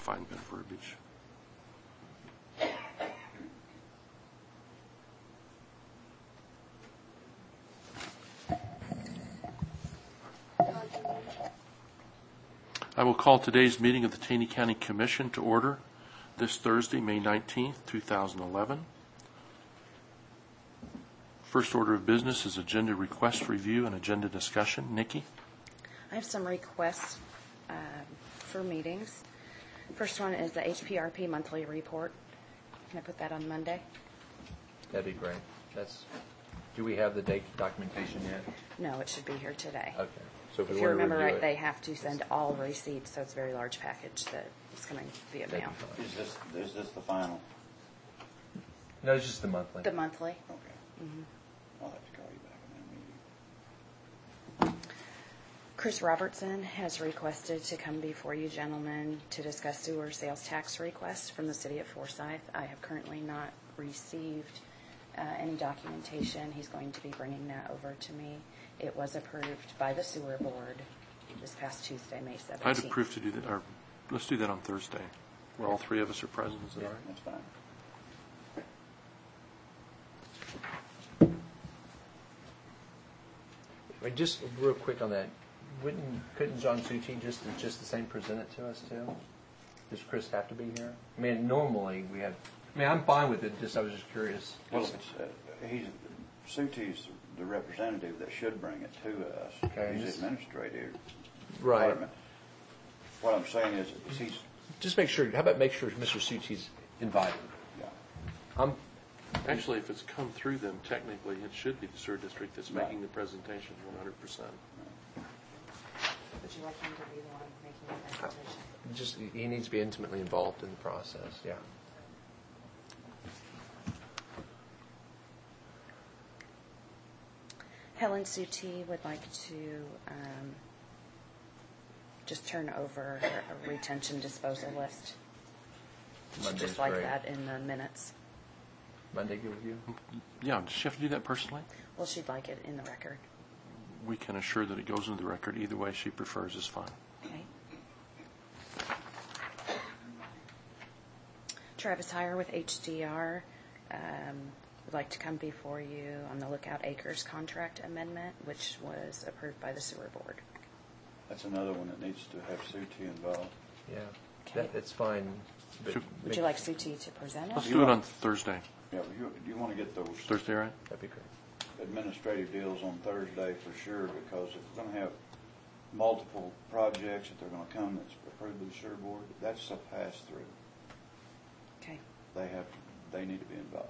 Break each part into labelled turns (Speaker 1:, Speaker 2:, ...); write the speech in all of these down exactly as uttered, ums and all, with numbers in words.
Speaker 1: find better verbiage. I will call today's meeting of the Taney County Commission to order this Thursday, May nineteenth, two thousand eleven. First order of business is agenda request review and agenda discussion. Nikki?
Speaker 2: I have some requests uh, for meetings. First one is the H P R P monthly report. Can I put that on Monday?
Speaker 3: That'd be great. That's. Do we have the date documentation yet?
Speaker 2: No, it should be here today.
Speaker 3: Okay. So if,
Speaker 2: If
Speaker 3: we
Speaker 2: you
Speaker 3: want to
Speaker 2: remember
Speaker 3: review
Speaker 2: right,
Speaker 3: it,
Speaker 2: they have to send all receipts, so it's a very large package that is coming via
Speaker 3: that'd
Speaker 2: mail.
Speaker 3: be fine.
Speaker 4: Is this, is this the final?
Speaker 3: No, it's just the monthly.
Speaker 2: The monthly.
Speaker 4: Okay.
Speaker 2: Mm-hmm.
Speaker 4: I'll have to call you back in that meeting.
Speaker 2: Chris Robertson has requested to come before you gentlemen to discuss sewer sales tax requests from the city of Forsyth. I have currently not received uh, any documentation. He's going to be bringing that over to me. It was approved by the sewer board this past Tuesday, May seventeenth.
Speaker 1: I'd approve to do that, or let's do that on Thursday, where all three of us are present. Is that
Speaker 4: Yeah,
Speaker 1: all right?
Speaker 4: that's fine.
Speaker 3: I mean, just real quick on that. Wouldn't couldn't John Suchi just just the same present it to us too? Does Chris have to be here? I mean, normally we have. I mean, I'm fine with it. Just I was just curious.
Speaker 4: Well, it's, uh, he's, Suti's the representative that should bring it to us.
Speaker 3: Okay,
Speaker 4: He's
Speaker 3: just-
Speaker 4: administrative.
Speaker 3: Right.
Speaker 4: department. What I'm saying is, is he's,
Speaker 3: Just make sure. How about make sure Mister Suchi's invited?
Speaker 4: yeah.
Speaker 3: I'm.
Speaker 1: Actually, if it's come through them, technically, it should be the sewer district that's
Speaker 4: Right.
Speaker 1: making the presentation one hundred percent.
Speaker 2: Would you like him to be the one making the presentation?
Speaker 3: Just he needs to be intimately involved in the process. Yeah.
Speaker 2: Helen Suti would like to um, just turn over a retention disposal list.
Speaker 3: Monday's
Speaker 2: Just like
Speaker 3: great.
Speaker 2: that in the minutes.
Speaker 3: Monday, good with you?
Speaker 1: Yeah, does she have to do that personally?
Speaker 2: Well, she'd like it in the record.
Speaker 1: We can assure that it goes into the record. Either way she prefers is fine.
Speaker 2: Okay. Travis Heyer with H D R um, would like to come before you on the Lookout Acres contract amendment, which was approved by the sewer board.
Speaker 4: That's another one that needs to have Suti involved.
Speaker 3: Yeah.
Speaker 2: Okay.
Speaker 3: That, that's fine. But
Speaker 1: Should-
Speaker 2: Would you like Suti to present it?
Speaker 1: Let's do it on Thursday.
Speaker 4: Yeah, but you, you want to get those
Speaker 1: Thursday, right?
Speaker 3: That'd be great.
Speaker 4: administrative deals on Thursday for sure, because if we're going to have multiple projects that they're going to come that's approved by the sewer board, that's a pass-through.
Speaker 2: Okay.
Speaker 4: They have, they need to be involved.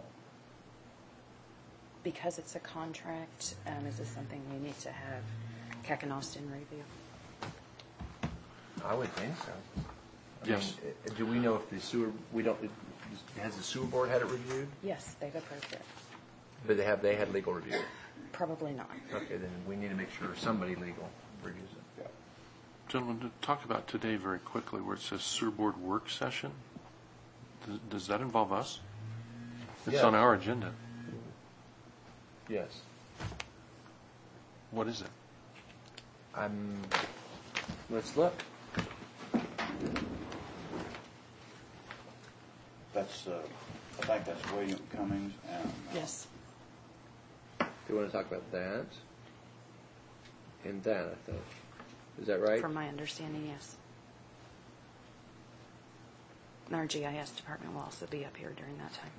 Speaker 2: Because it's a contract, um, is this something we need to have Keck and Austin review?
Speaker 3: I would think so. I
Speaker 1: Yes.
Speaker 3: mean, uh, do we know if the sewer, we don't, has the sewer board had it reviewed?
Speaker 2: Yes, they've approved it.
Speaker 3: But they have, they had legal review.
Speaker 2: Probably not.
Speaker 3: Okay, then we need to make sure somebody legal reviews it.
Speaker 4: Yeah.
Speaker 1: Gentlemen, to talk about today very quickly, where it says sewer board work session, does, does that involve us? It's
Speaker 3: Yeah.
Speaker 1: on our agenda.
Speaker 3: Yes.
Speaker 1: What is it?
Speaker 3: I'm, let's look.
Speaker 4: That's, uh, I think that's William Cummings and. uh,
Speaker 2: Yes.
Speaker 3: Do you want to talk about that? And that, I think. Is that right?
Speaker 2: From my understanding, yes. And our G I S department will also be up here during that time.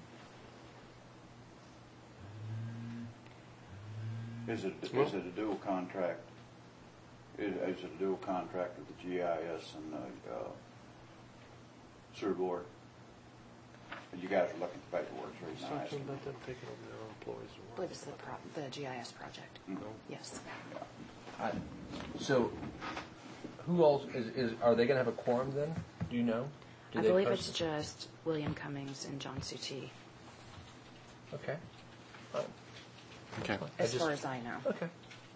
Speaker 4: Is it, is it a dual contract? Is, is it a dual contract with the G I S and the, uh, sewer board? And you guys are looking at the paperwork, so he's not asking.
Speaker 1: them taking over their own employees
Speaker 2: I believe it's the, pro- the G I S project.
Speaker 4: Mhm.
Speaker 2: Yes.
Speaker 4: Yeah.
Speaker 3: I, so, who else, is, is, are they going to have a quorum then? Do you know? Do
Speaker 2: I
Speaker 3: they
Speaker 2: believe
Speaker 3: post-
Speaker 2: it's just William Cummings and John Suti,
Speaker 3: Okay. Fine.
Speaker 1: Okay.
Speaker 3: I
Speaker 2: as
Speaker 3: just-
Speaker 2: far as I know.
Speaker 3: Okay.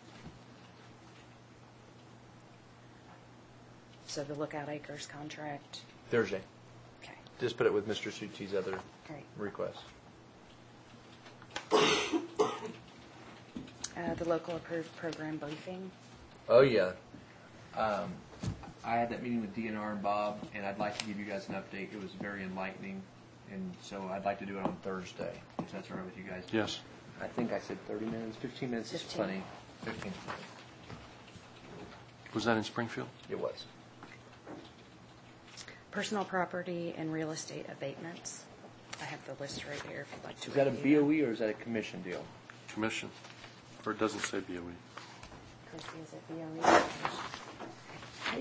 Speaker 2: So the Lookout Acres contract,
Speaker 3: Thursday.
Speaker 2: okay,
Speaker 3: Just put it with Mister Suti's other
Speaker 2: great.
Speaker 3: requests.
Speaker 2: Uh, the local approved program briefing,
Speaker 3: Oh, yeah. Um, I had that meeting with D N R and Bob, and I'd like to give you guys an update. It was very enlightening, and so I'd like to do it on Thursday, if that's all right with you guys.
Speaker 1: Yes.
Speaker 3: I think I said thirty minutes, fifteen minutes is
Speaker 2: Fifteen.
Speaker 3: plenty. Fifteen.
Speaker 1: Was that in Springfield?
Speaker 3: It was.
Speaker 2: Personal property and real estate abatements. I have the list right here if you'd like to
Speaker 3: Is that a
Speaker 2: review
Speaker 3: B O
Speaker 2: them.
Speaker 3: E or is that a commission deal?
Speaker 1: Commission. Or it doesn't say B O E.
Speaker 2: Chrissy, is it B O E?
Speaker 3: Hey.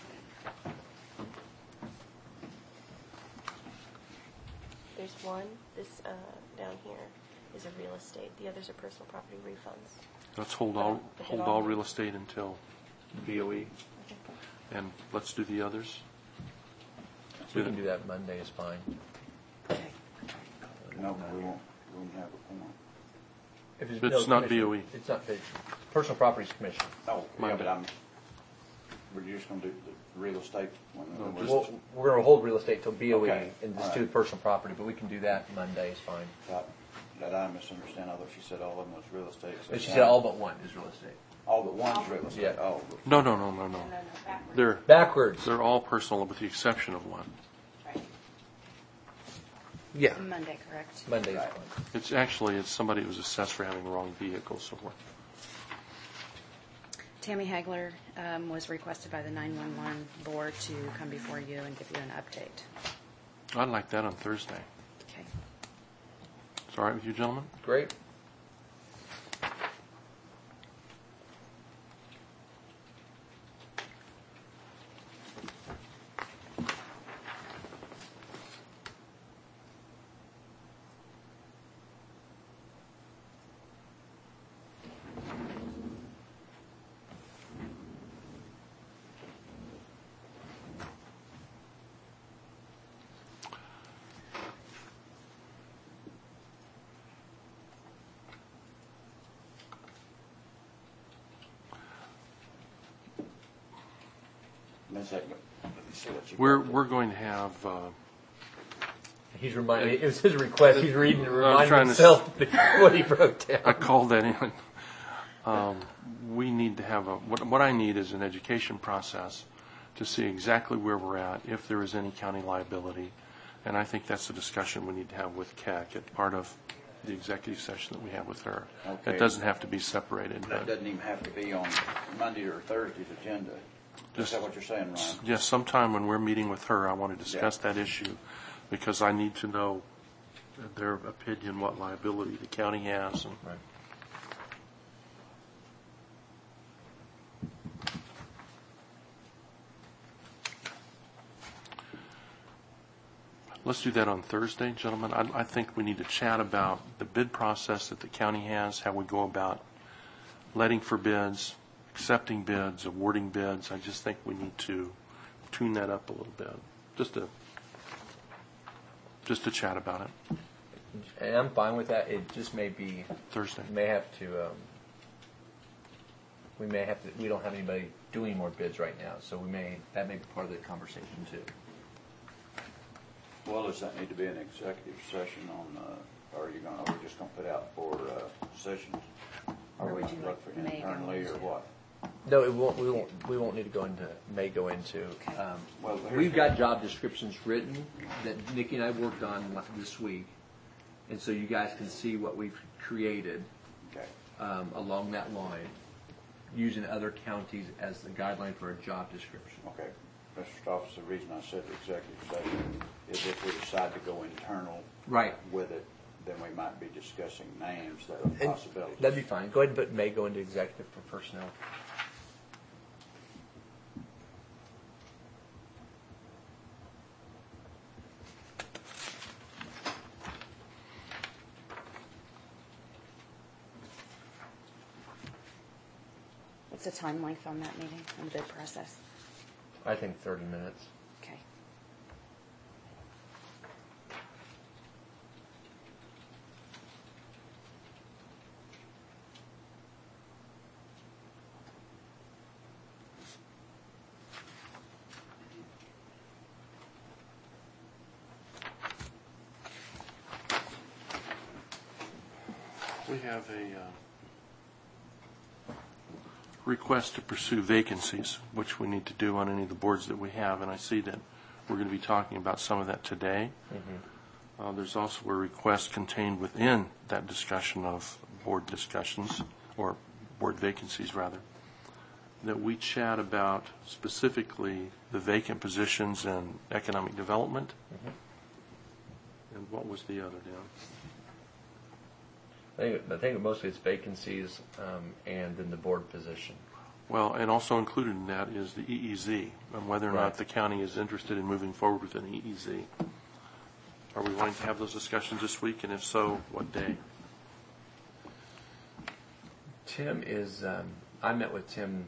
Speaker 5: There's one, this uh, down here is a real estate. The others are personal property refunds.
Speaker 1: Let's hold all,
Speaker 5: But
Speaker 1: hold
Speaker 5: it
Speaker 1: all
Speaker 5: all-
Speaker 1: real estate until,
Speaker 3: B O E.
Speaker 1: and let's do the others.
Speaker 3: We can do that Monday is fine.
Speaker 2: Okay.
Speaker 4: No, we won't, we won't have a quorum.
Speaker 3: If
Speaker 1: It's
Speaker 3: no,
Speaker 1: not
Speaker 3: commission.
Speaker 1: B O E.
Speaker 3: It's not, it's personal properties commission.
Speaker 4: Oh, yeah,
Speaker 1: Monday.
Speaker 4: but I'm, we're just gonna do the real estate one.
Speaker 1: No,
Speaker 4: We're
Speaker 1: just-
Speaker 3: Well, we're going to hold real estate till B O E
Speaker 4: Okay,
Speaker 3: and
Speaker 4: all
Speaker 3: just do
Speaker 4: right.
Speaker 3: personal property, but we can do that Monday is fine.
Speaker 4: That that I misunderstand, although she said all of them was real estate. so
Speaker 3: But she
Speaker 4: now-
Speaker 3: said all but one is real estate.
Speaker 4: All but one's real estate,
Speaker 3: Yeah.
Speaker 4: oh.
Speaker 1: No, no, no, no, no. They're,
Speaker 3: Backwards.
Speaker 1: they're all personal with the exception of one.
Speaker 2: Right.
Speaker 3: Yeah.
Speaker 2: Monday, correct?
Speaker 3: Monday is
Speaker 4: Right.
Speaker 3: fine.
Speaker 1: It's actually, it's somebody who was assessed for having the wrong vehicle, so forth.
Speaker 2: Tammy Hagler um, was requested by the nine one one board to come before you and give you an update.
Speaker 1: I'd like that on Thursday.
Speaker 2: Okay.
Speaker 1: It's all right with you, gentlemen?
Speaker 3: Great.
Speaker 4: Miss Egbert, let me see what you
Speaker 1: We're,
Speaker 4: got there.
Speaker 1: we're going to have, uh,
Speaker 3: He's reminding, it was his request, he's reading to
Speaker 1: I'm
Speaker 3: remind
Speaker 1: trying to
Speaker 3: himself what he wrote
Speaker 1: I
Speaker 3: down.
Speaker 1: called that in. Um, we need to have a, what, what I need is an education process to see exactly where we're at, if there is any county liability. And I think that's a discussion we need to have with C A C at part of the executive session that we have with her.
Speaker 4: Okay.
Speaker 1: It doesn't have to be separated,
Speaker 4: That
Speaker 1: but
Speaker 4: doesn't even have to be on Monday or Thursday's agenda. Is
Speaker 1: Just-
Speaker 4: that what you're saying, Ryan?
Speaker 1: yes, sometime when we're meeting with her, I want to discuss that issue because I need to know their opinion, what liability the county has. And
Speaker 3: Right.
Speaker 1: let's do that on Thursday, gentlemen. I, I think we need to chat about the bid process that the county has, how we go about letting for bids, accepting bids, awarding bids. I just think we need to tune that up a little bit, just to just to chat about it
Speaker 3: And I'm fine with that, it just may be,
Speaker 1: Thursday.
Speaker 3: we may have to, um, we may have to, we don't have anybody doing more bids right now, so we may, that may be part of the conversation too.
Speaker 4: Well, does that need to be an executive session on, uh, or are you gonna, are we just gonna put out for, uh, sessions?
Speaker 2: Or
Speaker 4: Are we
Speaker 2: would
Speaker 4: gonna
Speaker 2: you
Speaker 4: look
Speaker 2: like
Speaker 4: for
Speaker 2: May go
Speaker 4: internally or
Speaker 2: into?
Speaker 4: what?
Speaker 3: No, it won't, we won't, we won't need to go into, may go into.
Speaker 2: Okay.
Speaker 3: um,
Speaker 4: Well, here's-
Speaker 3: We've got job descriptions written that Nikki and I worked on la- this week. And so you guys can see what we've created
Speaker 4: Okay.
Speaker 3: um, along that line, using other counties as the guideline for a job description.
Speaker 4: Okay. Mister Stoffels, the reason I said the executive session is if we decide to go internal
Speaker 3: Right.
Speaker 4: with it, then we might be discussing names that
Speaker 3: And
Speaker 4: are possibilities.
Speaker 3: that'd be fine. Go ahead and put may go into executive for personnel.
Speaker 2: What's the time length on that meeting, on the bid process?
Speaker 3: I think thirty minutes.
Speaker 2: Okay.
Speaker 1: We have a, uh, request to pursue vacancies, which we need to do on any of the boards that we have, and I see that we're going to be talking about some of that today. Mm-hmm. Uh, there's also a request contained within that discussion of board discussions, or board vacancies rather, that we chat about specifically the vacant positions in economic development. Mm-hmm. And what was the other, Dan?
Speaker 3: I think, I think mostly it's vacancies um, and then the board position.
Speaker 1: Well, and also included in that is the E E Z, and whether or
Speaker 3: Right.
Speaker 1: not the county is interested in moving forward with an E E Z. Are we wanting to have those discussions this week, and if so, what day?
Speaker 3: Tim is, um, I met with Tim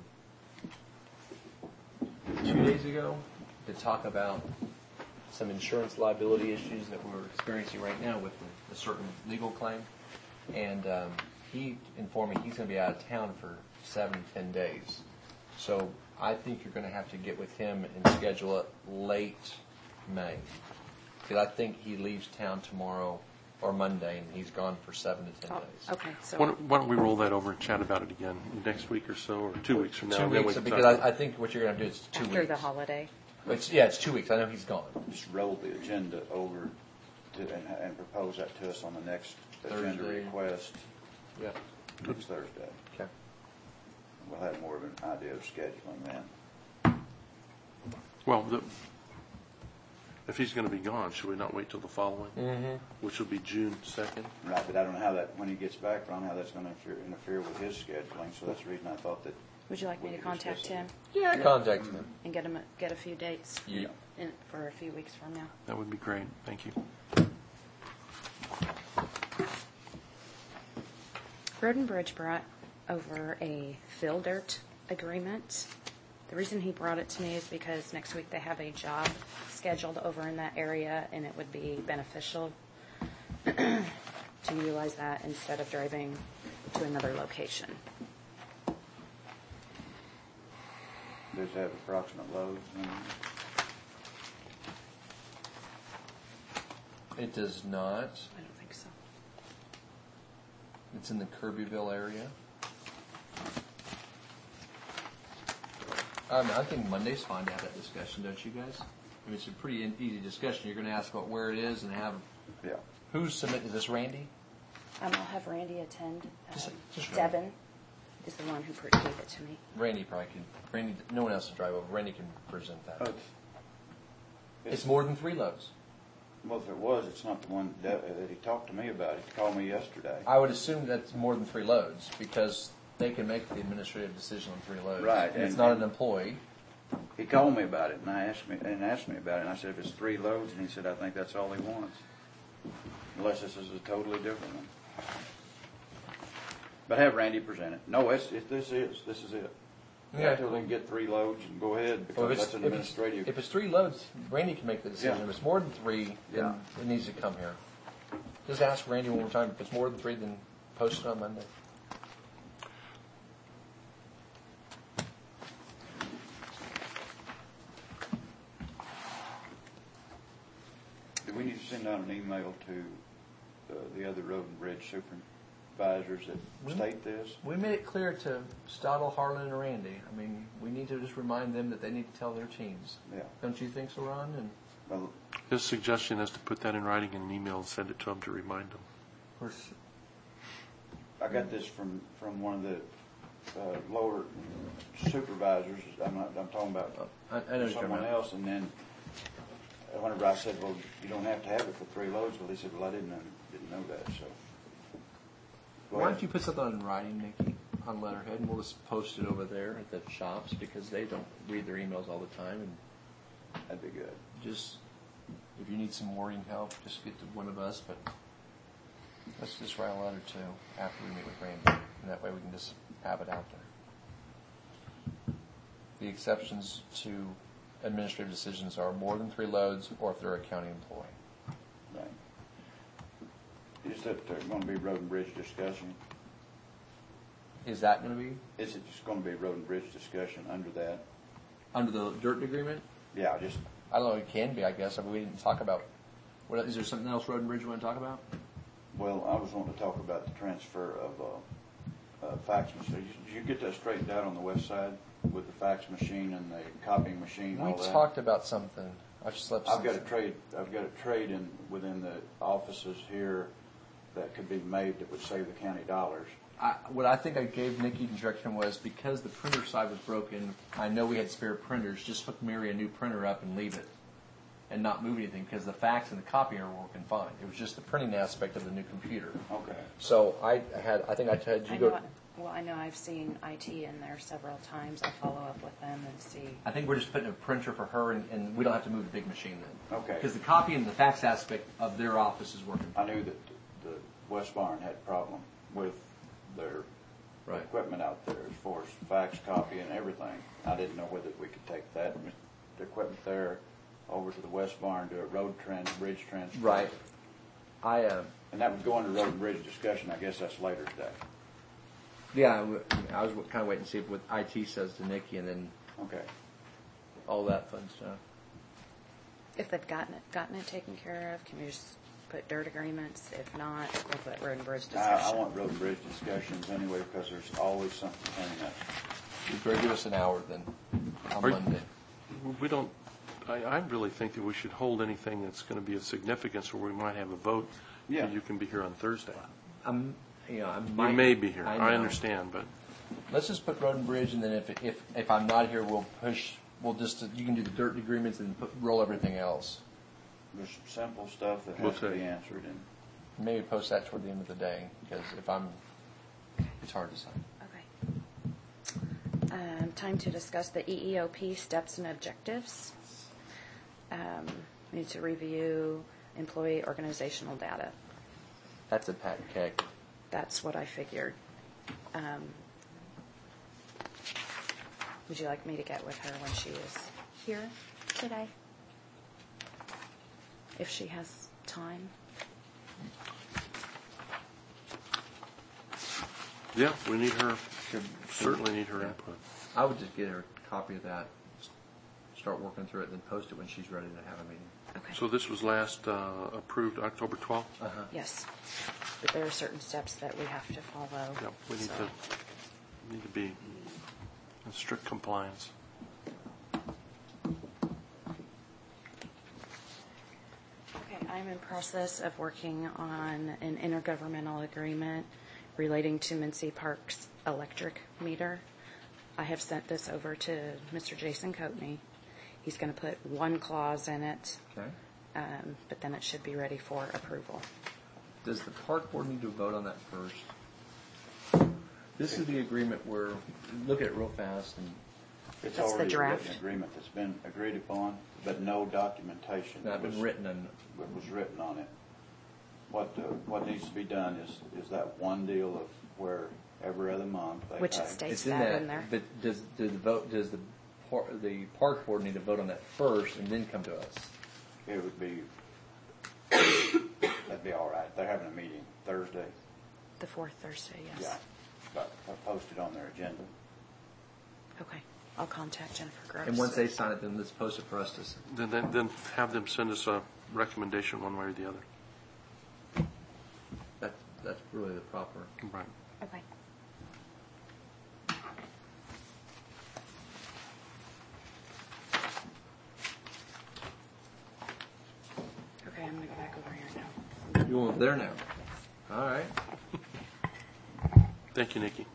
Speaker 3: two days ago to talk about some insurance liability issues that we're experiencing right now with a certain legal claim. And um, he informed me he's going to be out of town for seven, ten days. So I think you're going to have to get with him and schedule it late May. Because I think he leaves town tomorrow or Monday, and he's gone for seven to ten
Speaker 2: Oh,
Speaker 3: days.
Speaker 2: okay, so.
Speaker 1: Why don't, why don't we roll that over and chat about it again next week or so, or two weeks from now?
Speaker 3: Two
Speaker 1: and then we
Speaker 3: weeks,
Speaker 1: can
Speaker 3: because
Speaker 1: talk
Speaker 3: I, I think what you're going to do is two
Speaker 2: After
Speaker 3: weeks.
Speaker 2: the holiday.
Speaker 3: It's, yeah, it's two weeks. I know he's gone.
Speaker 4: Just roll the agenda over to, and, and propose that to us on the next agenda
Speaker 3: Thursday.
Speaker 4: request
Speaker 3: Yeah.
Speaker 4: next Thursday.
Speaker 3: Okay.
Speaker 4: We'll have more of an idea of scheduling then.
Speaker 1: Well, the, if he's going to be gone, should we not wait till the following,
Speaker 3: Mm-hmm.
Speaker 1: which will be June second?
Speaker 4: Right, but I don't know how that, when he gets back, I don't know how that's going to interfere, interfere with his scheduling, so that's the reason I thought that.
Speaker 2: Would you like me
Speaker 4: we
Speaker 2: to
Speaker 4: could
Speaker 2: contact
Speaker 4: discuss
Speaker 2: him
Speaker 4: it.
Speaker 3: Yeah, contact him.
Speaker 2: and get him, a- get a few dates
Speaker 3: Yeah.
Speaker 2: in, for a few weeks from now?
Speaker 1: That would be great. Thank you.
Speaker 2: Road and Bridge brought over a fill dirt agreement. The reason he brought it to me is because next week they have a job scheduled over in that area, and it would be beneficial to utilize that instead of driving to another location.
Speaker 4: Does it have approximate loads? and-
Speaker 3: It does not.
Speaker 2: I don't think so.
Speaker 3: It's in the Kirbyville area. Um, I think Monday's fine to have that discussion, don't you guys? I mean, it's a pretty in- easy discussion. You're going to ask about where it is and have
Speaker 4: Yeah.
Speaker 3: who's submitting. Is this Randy?
Speaker 2: Um, I'll have Randy attend.
Speaker 3: Just-
Speaker 2: Um,
Speaker 3: just
Speaker 2: Devin is the one who pre- gave it to me.
Speaker 3: Randy probably can. Randy, no one else to drive over. Randy can present that.
Speaker 4: Oh, it's-
Speaker 3: It's more than three loads.
Speaker 4: Well, if it was, it's not the one that, that he talked to me about. He called me yesterday.
Speaker 3: I would assume that's more than three loads because they can make the administrative decision on three loads.
Speaker 4: Right,
Speaker 3: And it's
Speaker 4: and-
Speaker 3: not an employee.
Speaker 4: He called me about it, and I asked me, and asked me about it, and I said, if it's three loads, and he said, I think that's all he wants. Unless this is a totally different one. But have Randy present it. No, it's, it, this is, this is it. Yeah,
Speaker 3: Okay.
Speaker 4: until they can get three loads and go ahead,
Speaker 3: Well,
Speaker 4: because
Speaker 3: if it's,
Speaker 4: that's an
Speaker 3: if it's,
Speaker 4: administrative.
Speaker 3: if it's three loads, Randy can make the decision.
Speaker 4: Yeah.
Speaker 3: If it's more than three, then
Speaker 4: Yeah.
Speaker 3: it needs to come here. Just ask Randy one more time. If it's more than three, then post it on Monday.
Speaker 4: Do we need to send out an email to uh, the other road and bridge supervisors that
Speaker 3: We-
Speaker 4: state this?
Speaker 3: We made it clear to Stottle, Harlan, and Randy. I mean, we need to just remind them that they need to tell their teams.
Speaker 4: Yeah.
Speaker 3: Don't you think so, Ron? And
Speaker 4: Well,
Speaker 1: His suggestion is to put that in writing in an email and send it to him to remind him.
Speaker 3: of course,
Speaker 4: I got this from, from one of the uh, lower supervisors. I'm not, I'm talking about
Speaker 3: I, I know what you're talking
Speaker 4: someone
Speaker 3: about.
Speaker 4: else, and then whenever I said, well, you don't have to have it for three loads, well, he said, well, I didn't, know- didn't know that, so. Go
Speaker 3: Why
Speaker 4: ahead.
Speaker 3: don't you put something in writing, Nikki, on letterhead, and we'll just post it over there at the shops because they don't read their emails all the time. And
Speaker 4: That'd be good.
Speaker 3: just, if you need some wording help, just get to one of us. But let's just write a letter too after we meet with Randy, and that way we can just have it out there. The exceptions to administrative decisions are more than three loads, or if they're a county employee.
Speaker 4: Right. Is that there's going to be road and bridge discussion?
Speaker 3: Is that going to be
Speaker 4: Is it just going to be road and bridge discussion under that?
Speaker 3: under the dirt agreement?
Speaker 4: Yeah, just,
Speaker 3: I don't know. It can be, I guess. I mean, we didn't talk about. What is there something else Road and Bridge you want to talk about?
Speaker 4: well, I was wanting to talk about the transfer of uh, uh, fax machine. Did you get that straightened out on the west side with the fax machine and the copying machine and
Speaker 3: We
Speaker 4: all that?
Speaker 3: talked about something. I just left.
Speaker 4: I've got a
Speaker 3: something.
Speaker 4: trade, I've got a trade in, within the offices here that could be made that would save the county dollars.
Speaker 3: I, what I think I gave Nikki direction was because the printer side was broken, I know we had spare printers, just hook Mary a new printer up and leave it and not move anything because the fax and the copier were working fine. It was just the printing aspect of the new computer.
Speaker 4: Okay.
Speaker 3: So I had, I think I had you
Speaker 2: I
Speaker 3: go.
Speaker 2: know, well, I know I've seen I T in there several times. I'll follow up with them and see.
Speaker 3: I think we're just putting a printer for her and, and we don't have to move the big machine then.
Speaker 4: Okay.
Speaker 3: Because the copy and the fax aspect of their office is working.
Speaker 4: I knew that the West Barn had a problem with their
Speaker 3: Right.
Speaker 4: equipment out there as far as fax copy and everything. I didn't know whether we could take that, the equipment there, over to the West Barn, do a road trans, bridge transfer.
Speaker 3: Right. I, uh,
Speaker 4: And that would go into road and bridge discussion. I guess that's later today.
Speaker 3: yeah, I w- I was kind of waiting to see what I T says to Nikki and then
Speaker 4: Okay.
Speaker 3: all that fun stuff.
Speaker 2: If they've gotten it, gotten it taken care of, can we just put dirt agreements? If not, we'll put road and bridge
Speaker 4: I, I
Speaker 2: discussion.
Speaker 4: want road and bridge discussions anyway because there's always something coming up.
Speaker 3: You better give us an hour then on
Speaker 1: Are you-
Speaker 3: Monday.
Speaker 1: We don't, I, I really think that we should hold anything that's going to be of significance where we might have a vote.
Speaker 4: Yeah.
Speaker 1: And you can be here on Thursday.
Speaker 3: I'm, you know, I
Speaker 1: You
Speaker 3: might,
Speaker 1: may be here, I
Speaker 3: know.
Speaker 1: understand, but
Speaker 3: Let's just put road and bridge, and then if if if I'm not here, we'll push. We'll just you can do the dirt agreements and put, roll everything else.
Speaker 4: There's some simple stuff that
Speaker 1: We'll
Speaker 4: has to be
Speaker 1: take-
Speaker 4: answered, and
Speaker 3: Maybe post that toward the end of the day because if I'm, it's hard to say.
Speaker 2: Okay. Um, time to discuss the E E O P steps and objectives. Um, we need to review employee organizational data.
Speaker 3: That's a pat cake.
Speaker 2: That's what I figured. Um, would you like me to get with her when she is here today? If she has time?
Speaker 1: yeah, we need her, certainly need her input.
Speaker 3: I would just get her a copy of that, start working through it, and then post it when she's ready to have a meeting.
Speaker 2: Okay.
Speaker 1: So this was last uh, approved October twelfth?
Speaker 3: Uh-huh.
Speaker 2: Yes. But there are certain steps that we have to follow.
Speaker 1: Yep, we need
Speaker 2: so-
Speaker 1: to, need to be in strict compliance.
Speaker 2: Okay, I'm in process of working on an intergovernmental agreement relating to Mincy Park's electric meter. I have sent this over to Mister Jason Coatney. He's going to put one clause in it,
Speaker 3: Okay.
Speaker 2: um, but then it should be ready for approval.
Speaker 3: Does the park board need to vote on that first? This is the agreement where look at it real fast and
Speaker 4: it's
Speaker 2: That's the
Speaker 4: already a
Speaker 2: draft.
Speaker 4: written agreement that's been agreed upon, but no documentation.
Speaker 3: not been
Speaker 4: was-
Speaker 3: written and
Speaker 4: What was written on it. What, uh, what needs to be done is, is that one deal of where every other month they
Speaker 2: Which
Speaker 4: pay.
Speaker 2: it states
Speaker 3: it's in
Speaker 2: that
Speaker 3: that.
Speaker 2: in there.
Speaker 3: But does does the vote does the par, the park board need to vote on that first and then come to us?
Speaker 4: It would be, that'd be all right. They're having a meeting Thursday.
Speaker 2: The fourth Thursday, yes.
Speaker 4: Yeah, but I'll post it on their agenda.
Speaker 2: Okay, I'll contact Jennifer Gross.
Speaker 3: And once they sign it, then let's post it for us to. s-
Speaker 1: Then, then then have them send us a recommendation one way or the other.
Speaker 3: That that's really the proper.
Speaker 1: Right.
Speaker 2: Okay. Okay, I'm gonna go back over here now.
Speaker 3: You want there now? All right.
Speaker 1: Thank you, Nikki.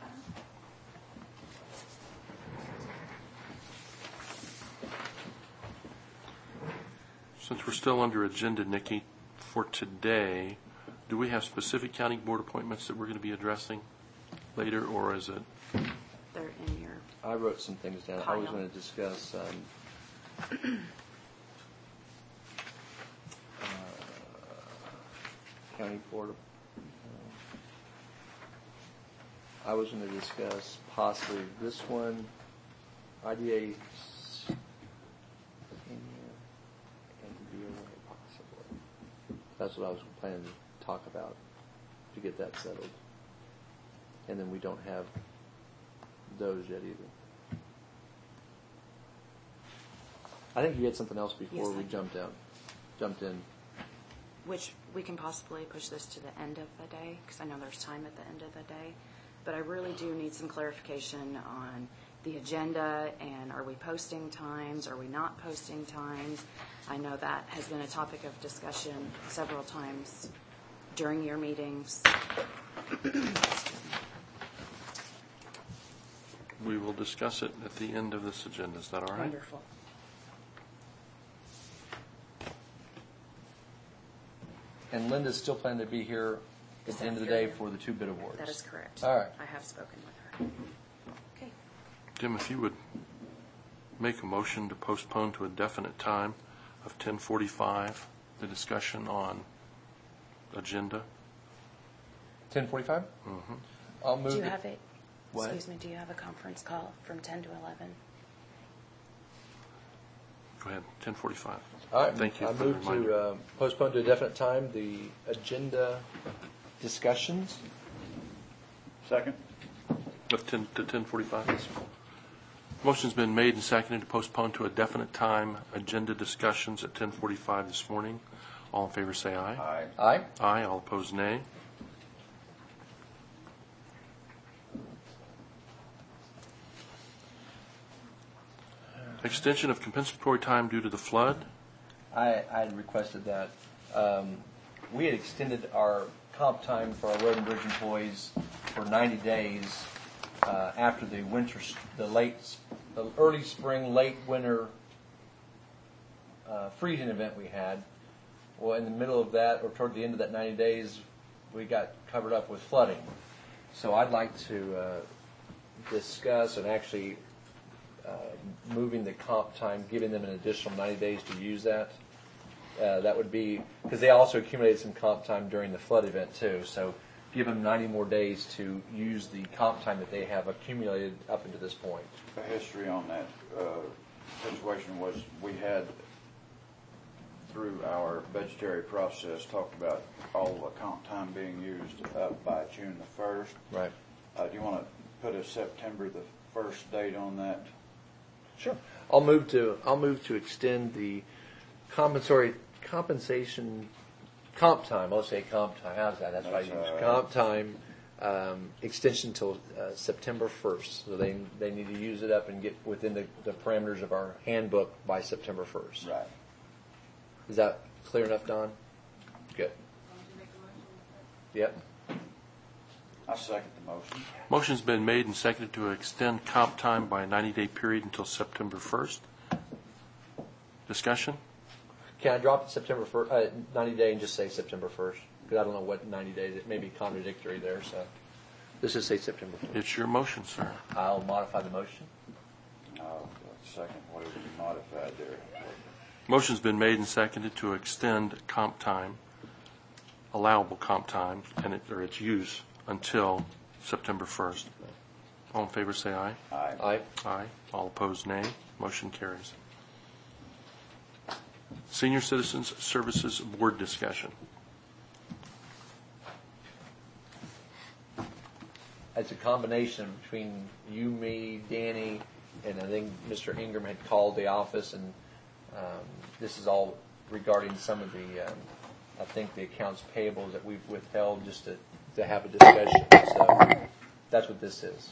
Speaker 1: Since we're still under agenda, Nikki, for today, do we have specific county board appointments that we're going to be addressing later, or is it?
Speaker 2: They're in your,
Speaker 3: I wrote some things down. I was
Speaker 2: Pile.
Speaker 3: going to discuss um, uh, county board. of- uh, I was going to discuss possibly this one, I D A, and B O A possibly. That's what I was planning to talk about to get that settled. And then we don't have those yet either. I think you had something else before
Speaker 2: Yes,
Speaker 3: we
Speaker 2: I-
Speaker 3: jumped out, jumped in.
Speaker 2: which we can possibly push this to the end of the day, because I know there's time at the end of the day. but I really do need some clarification on the agenda, and are we posting times, are we not posting times? I know that has been a topic of discussion several times during your meetings.
Speaker 1: We will discuss it at the end of this agenda. Is that all right?
Speaker 2: Wonderful.
Speaker 3: And Linda's still planning to be here at
Speaker 2: This
Speaker 3: the end of the day
Speaker 2: afternoon.
Speaker 3: for the two bid awards.
Speaker 2: That is correct.
Speaker 3: All right.
Speaker 2: I have spoken with her. Okay.
Speaker 1: Jim, if you would make a motion to postpone to a definite time of ten forty-five, the discussion on agenda.
Speaker 3: ten forty-five?
Speaker 1: Mhm.
Speaker 3: I'll move.
Speaker 2: Do you
Speaker 3: it-
Speaker 2: have a,
Speaker 3: What?
Speaker 2: excuse me, do you have a conference call from ten to eleven?
Speaker 1: Go ahead, ten forty-five.
Speaker 3: All right.
Speaker 1: Thank you
Speaker 3: I
Speaker 1: for the
Speaker 3: move
Speaker 1: reminder.
Speaker 3: to uh, postpone to a definite time the agenda discussions.
Speaker 4: Second?
Speaker 1: Of ten to ten forty-five? Motion's been made and seconded to postpone to a definite time agenda discussions at ten forty-five this morning. All in favor say aye.
Speaker 4: Aye.
Speaker 3: Aye.
Speaker 1: Aye. All opposed, nay. Extension of compensatory time due to the flood.
Speaker 3: I, I had requested that. Um, we had extended our comp time for our road and bridge employees for ninety days uh, after the winter, s- the late, s- the early spring, late winter uh, freezing event we had. Well, in the middle of that, or toward the end of that ninety days, we got covered up with flooding. So I'd like to uh, discuss and actually uh, moving the comp time, giving them an additional ninety days to use that. Uh, that would be, because they also accumulated some comp time during the flood event too. So give them ninety more days to use the comp time that they have accumulated up until this point.
Speaker 4: The history on that uh, situation was we had, through our budgetary process, talked about all the comp time being used up by June the first.
Speaker 3: Right.
Speaker 4: Uh, do you want to put a September the first date on that?
Speaker 3: Sure. I'll move to, I'll move to extend the compensatory, compensation, comp time, I'll say comp time, how's that? That's what I
Speaker 4: That's
Speaker 3: use.
Speaker 4: all right.
Speaker 3: Comp time, um, extension till uh, September first. So they, they need to use it up and get within the, the parameters of our handbook by September first.
Speaker 4: Right.
Speaker 3: Is that clear enough, Don? Good. Yep.
Speaker 4: I second the motion.
Speaker 1: Motion's been made and seconded to extend comp time by a ninety-day period until September first. Discussion?
Speaker 3: Can I drop it September first, uh, ninety day and just say September first? Because I don't know what ninety days, it may be contradictory there, so. Let's just say September first.
Speaker 1: It's your motion, sir.
Speaker 3: I'll modify the motion.
Speaker 4: No, the second, whatever you modified there.
Speaker 1: Motion's been made and seconded to extend comp time, allowable comp time, and it, or its use until September first. All in favor say aye.
Speaker 4: Aye.
Speaker 3: Aye.
Speaker 1: Aye. All opposed, nay. Motion carries. Senior Citizens Services Board discussion.
Speaker 3: It's a combination between you, me, Danny, and I think Mister Ingram had called the office, and um, this is all regarding some of the, um, I think, the accounts payables that we've withheld just to, to have a discussion. So that's what this is.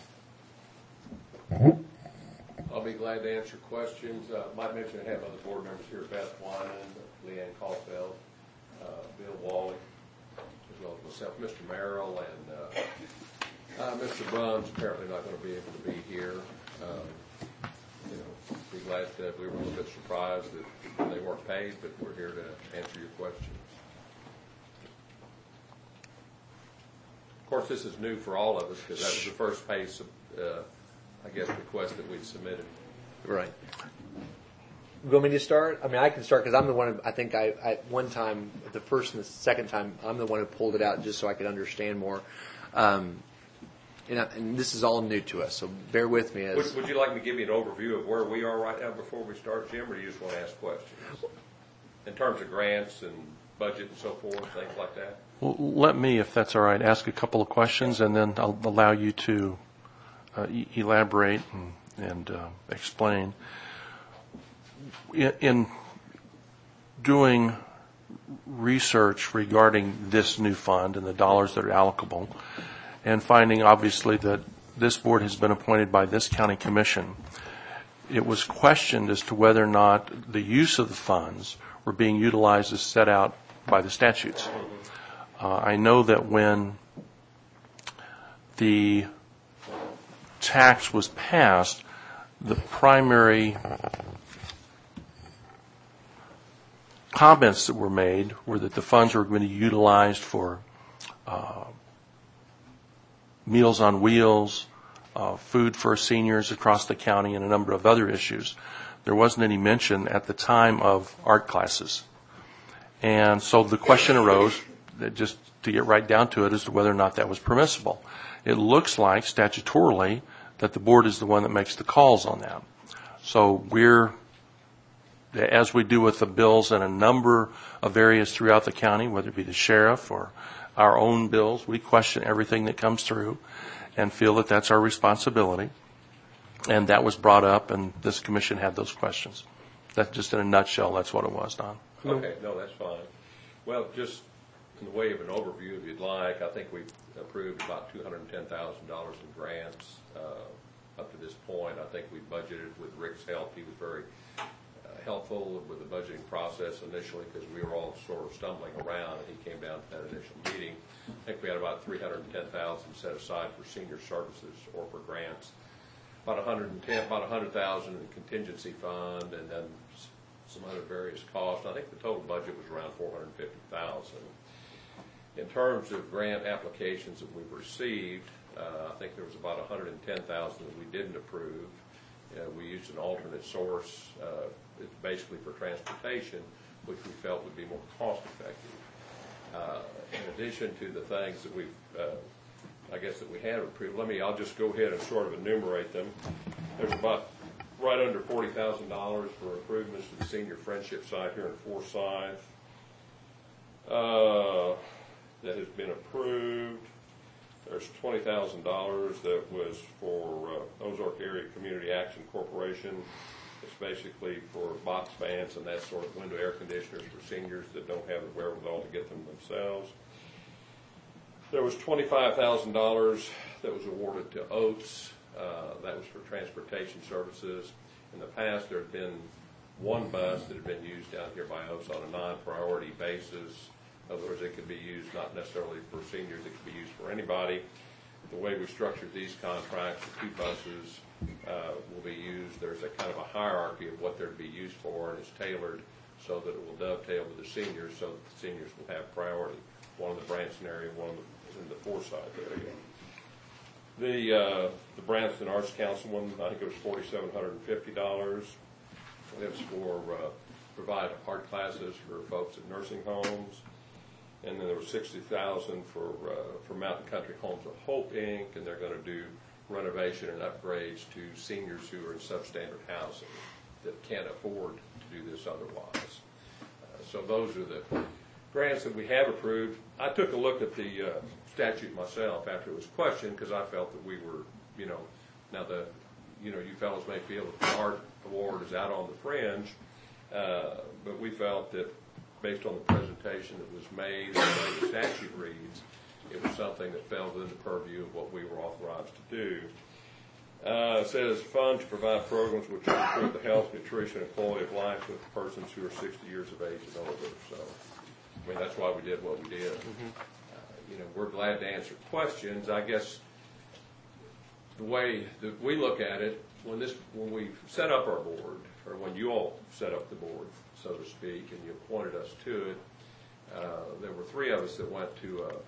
Speaker 6: I'll be glad to answer questions. Uh, might mention I have other board members here, Beth Wyman, Leanne Caulfield, uh, Bill Wally, as well as myself, Mister Merrill, and uh, uh, Mister Brum's apparently not going to be able to be here. Um, you know, be glad that we were a little bit surprised that they weren't paid, but we're here to answer your questions. Of course, this is new for all of us because that was the first pace of, uh, I guess, request that we submitted.
Speaker 3: Right. You want me to start? I mean, I can start because I'm the one, who, I think I, at one time, the first and the second time, I'm the one who pulled it out just so I could understand more. Um, and, I, and this is all new to us, so bear with me. As
Speaker 6: Would, would you like me to give you an overview of where we are right now before we start, Jim, or do you just want to ask questions? In terms of grants and budget and so forth, things like that?
Speaker 1: Well, let me, if that's all right, ask a couple of questions, and then I'll allow you to uh, e- elaborate and, and uh, explain. In, in doing research regarding this new fund and the dollars that are allocable, and finding obviously that this board has been appointed by this county commission, it was questioned as to whether or not the use of the funds were being utilized as set out by the statutes. Uh, I know that when the tax was passed, the primary comments that were made were that the funds were going to be utilized for uh, Meals on Wheels, uh, food for seniors across the county, and a number of other issues. There wasn't any mention at the time of art classes. And so the question arose, that just to get right down to it, as to whether or not that was permissible. It looks like statutorily that the board is the one that makes the calls on that. So we're, as we do with the bills in a number of areas throughout the county, whether it be the sheriff or our own bills, we question everything that comes through and feel that that's our responsibility. And that was brought up, and this commission had those questions. That just in a nutshell, that's what it was, Don.
Speaker 6: Okay, no, that's fine. Well, just in the way of an overview, if you'd like, I think we've approved about two hundred ten thousand dollars in grants uh, up to this point. I think we budgeted with Rick's help. He was very uh, helpful with the budgeting process initially because we were all sort of stumbling around, and he came down to that initial meeting. I think we had about three hundred ten thousand dollars set aside for senior services or for grants. About one hundred ten, about one hundred thousand dollars in contingency fund, and then some other various costs. I think the total budget was around four hundred fifty thousand dollars. In terms of grant applications that we've received, uh, I think there was about one hundred ten thousand dollars that we didn't approve. Uh, we used an alternate source, uh, it's basically for transportation, which we felt would be more cost effective. Uh, in addition to the things that we've uh, I guess that we had approved. Let me, I'll just go ahead and sort of enumerate them. There's about right under forty thousand dollars for improvements to the senior friendship site here in Forsyth. Uh, that has been approved. There's twenty thousand dollars that was for uh, Ozark Area Community Action Corporation. It's basically for box fans and that sort of window air conditioners for seniors that don't have the wherewithal to get them themselves. There was twenty-five thousand dollars that was awarded to Oates. Uh, that was for transportation services. In the past, there had been one bus that had been used down here by Oates on a non-priority basis. In other words, it could be used not necessarily for seniors, it could be used for anybody. The way we structured these contracts, the two buses uh, will be used. There's a kind of a hierarchy of what they're to be used for, and it's tailored so that it will dovetail with the seniors so that the seniors will have priority. One in the Branson area, one in the in the Forsyth area. The uh, the Branson Arts Council one, I think it was forty-seven hundred fifty dollars. It was for uh, provide art classes for folks at nursing homes. And then there was sixty thousand dollars for uh, for Mountain Country Homes of Hope, Incorporated, and they're going to do renovation and upgrades to seniors who are in substandard housing that can't afford to do this otherwise. Uh, so those are the grants that we have approved. I took a look at the uh, statute myself after it was questioned because I felt that we were, you know, now the, you know, you fellows may feel that the art award is out on the fringe, uh, but we felt that based on the presentation that was made and the way the statute reads, it was something that fell within the purview of what we were authorized to do. Uh, it says fund to provide programs which improve the health, nutrition, and quality of life with persons who are sixty years of age and older. So, I mean, that's why we did what we did. Mm-hmm. uh, you know, we're glad to answer questions. I guess the way that we look at it, when this, when we set up our board, or when you all set up the board, so to speak, and you appointed us to it, uh, there were three of us that went to, a,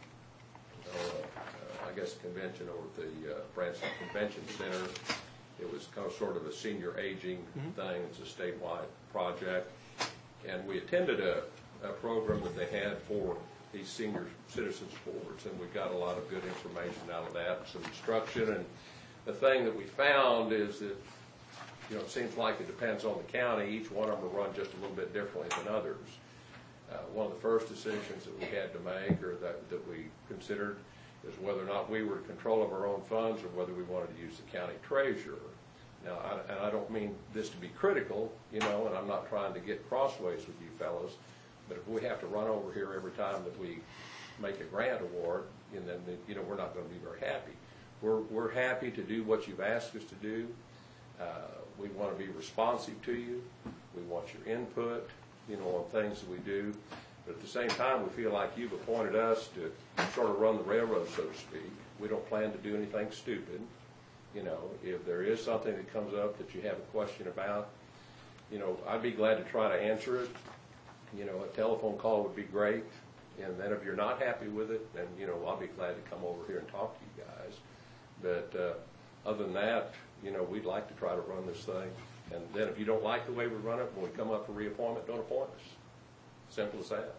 Speaker 6: a, I guess, a convention over at the uh, Branson Convention Center. It was kind of sort of a senior aging mm-hmm. thing. It's a statewide project. And we attended a a program that they had for these senior citizens boards, and we got a lot of good information out of that, some instruction. And the thing that we found is that, you know, it seems like it depends on the county. Each one of them will run just a little bit differently than others. Uh, one of the first decisions that we had to make, or that, that we considered, is whether or not we were in control of our own funds or whether we wanted to use the county treasurer. Now, I, and I don't mean this to be critical, you know, and I'm not trying to get crossways with you fellows, but if we have to run over here every time that we make a grant award, and then, you know, we're not going to be very happy. We're, we're happy to do what you've asked us to do. Uh, we want to be responsive to you. We want your input, you know, on things that we do. But at the same time, we feel like you've appointed us to sort of run the railroad, so to speak. We don't plan to do anything stupid. You know, if there is something that comes up that you have a question about, you know, I'd be glad to try to answer it. You know, a telephone call would be great. And then if you're not happy with it, then, you know, I'll be glad to come over here and talk to you guys. But uh, other than that, you know, we'd like to try to run this thing. And then if you don't like the way we run it, when we come up for reappointment, don't appoint us. Simple as that.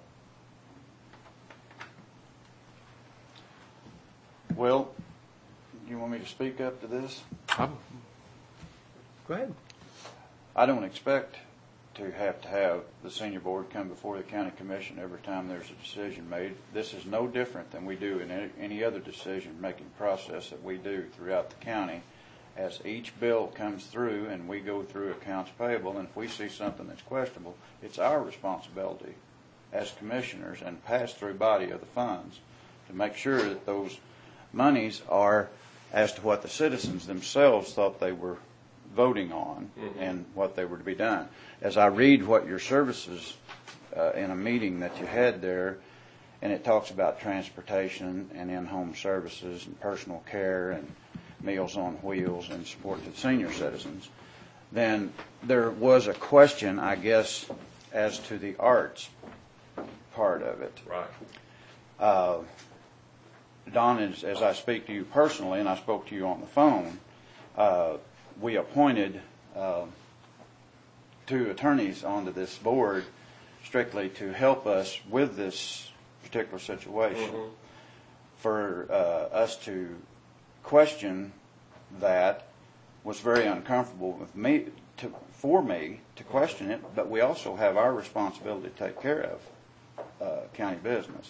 Speaker 4: Well, you want me to speak up to this?
Speaker 1: I'm-
Speaker 3: Go ahead.
Speaker 4: I don't expect to have to have the senior board come before the county commission every time there's a decision made. This is no different than we do in any, any other decision-making process that we do throughout the county. As each bill comes through and we go through accounts payable, and if we see something that's questionable, it's our responsibility as commissioners and pass-through body of the funds to make sure that those monies are as to what the citizens themselves thought they were voting on mm-hmm. and what they were to be done. As I read what your services uh, in a meeting that you had there, and it talks about transportation and in-home services and personal care and Meals on Wheels and support to senior citizens, then there was a question, I guess, as to the arts part of it.
Speaker 6: Right.
Speaker 4: Uh, Don, as, as I speak to you personally, and I spoke to you on the phone, uh, we appointed uh, two attorneys onto this board strictly to help us with this particular situation. Mm-hmm. For uh, us to question that was very uncomfortable with me, to, for me to question it, but we also have our responsibility to take care of uh, county business.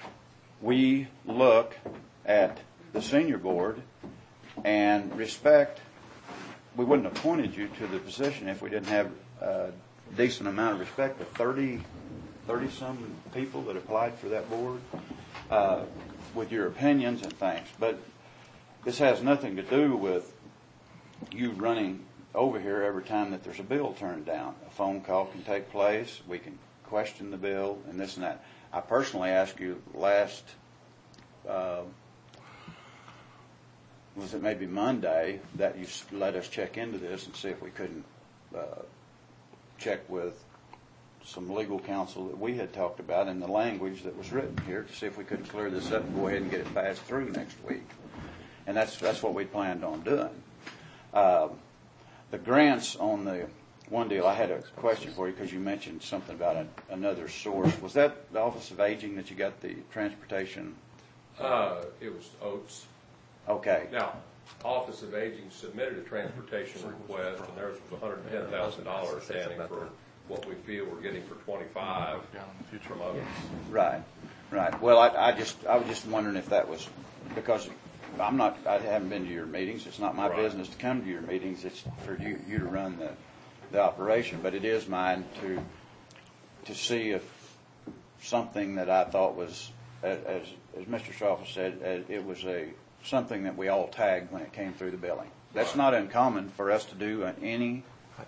Speaker 4: We look at the senior board and respect. We wouldn't have appointed you to the position if we didn't have a decent amount of respect for thirty, thirty-some people that applied for that board uh, with your opinions and things. But this has nothing to do with you running over here every time that there's a bill turned down. A phone call can take place. We can question the bill and this and that. I personally asked you last, uh, was it maybe Monday, that you let us check into this and see if we couldn't uh, check with some legal counsel that we had talked about in the language that was written here to see if we could clear this up and go ahead and get it passed through next week. And that's that's what we planned on doing. Uh, the grants on the one deal, I had a question for you because you mentioned something about a, another source. Was that the Office of Aging that you got the transportation?
Speaker 6: Uh, it was Oates.
Speaker 4: Okay.
Speaker 6: Now, Office of Aging submitted a transportation request, and theirs was one hundred ten thousand dollars standing for what we feel we're getting for twenty-five from Oates.
Speaker 4: Right, right. Well, I, I just I was just wondering if that was because I'm not I haven't been to your meetings. It's not my
Speaker 6: Right.
Speaker 4: business to come to your meetings. It's for you you to run the the operation. But it is mine to to see if something that I thought was as as Mister Schroff said, as it was a something that we all tagged when it came through the billing. That's
Speaker 6: Right.
Speaker 4: not uncommon for us to do on any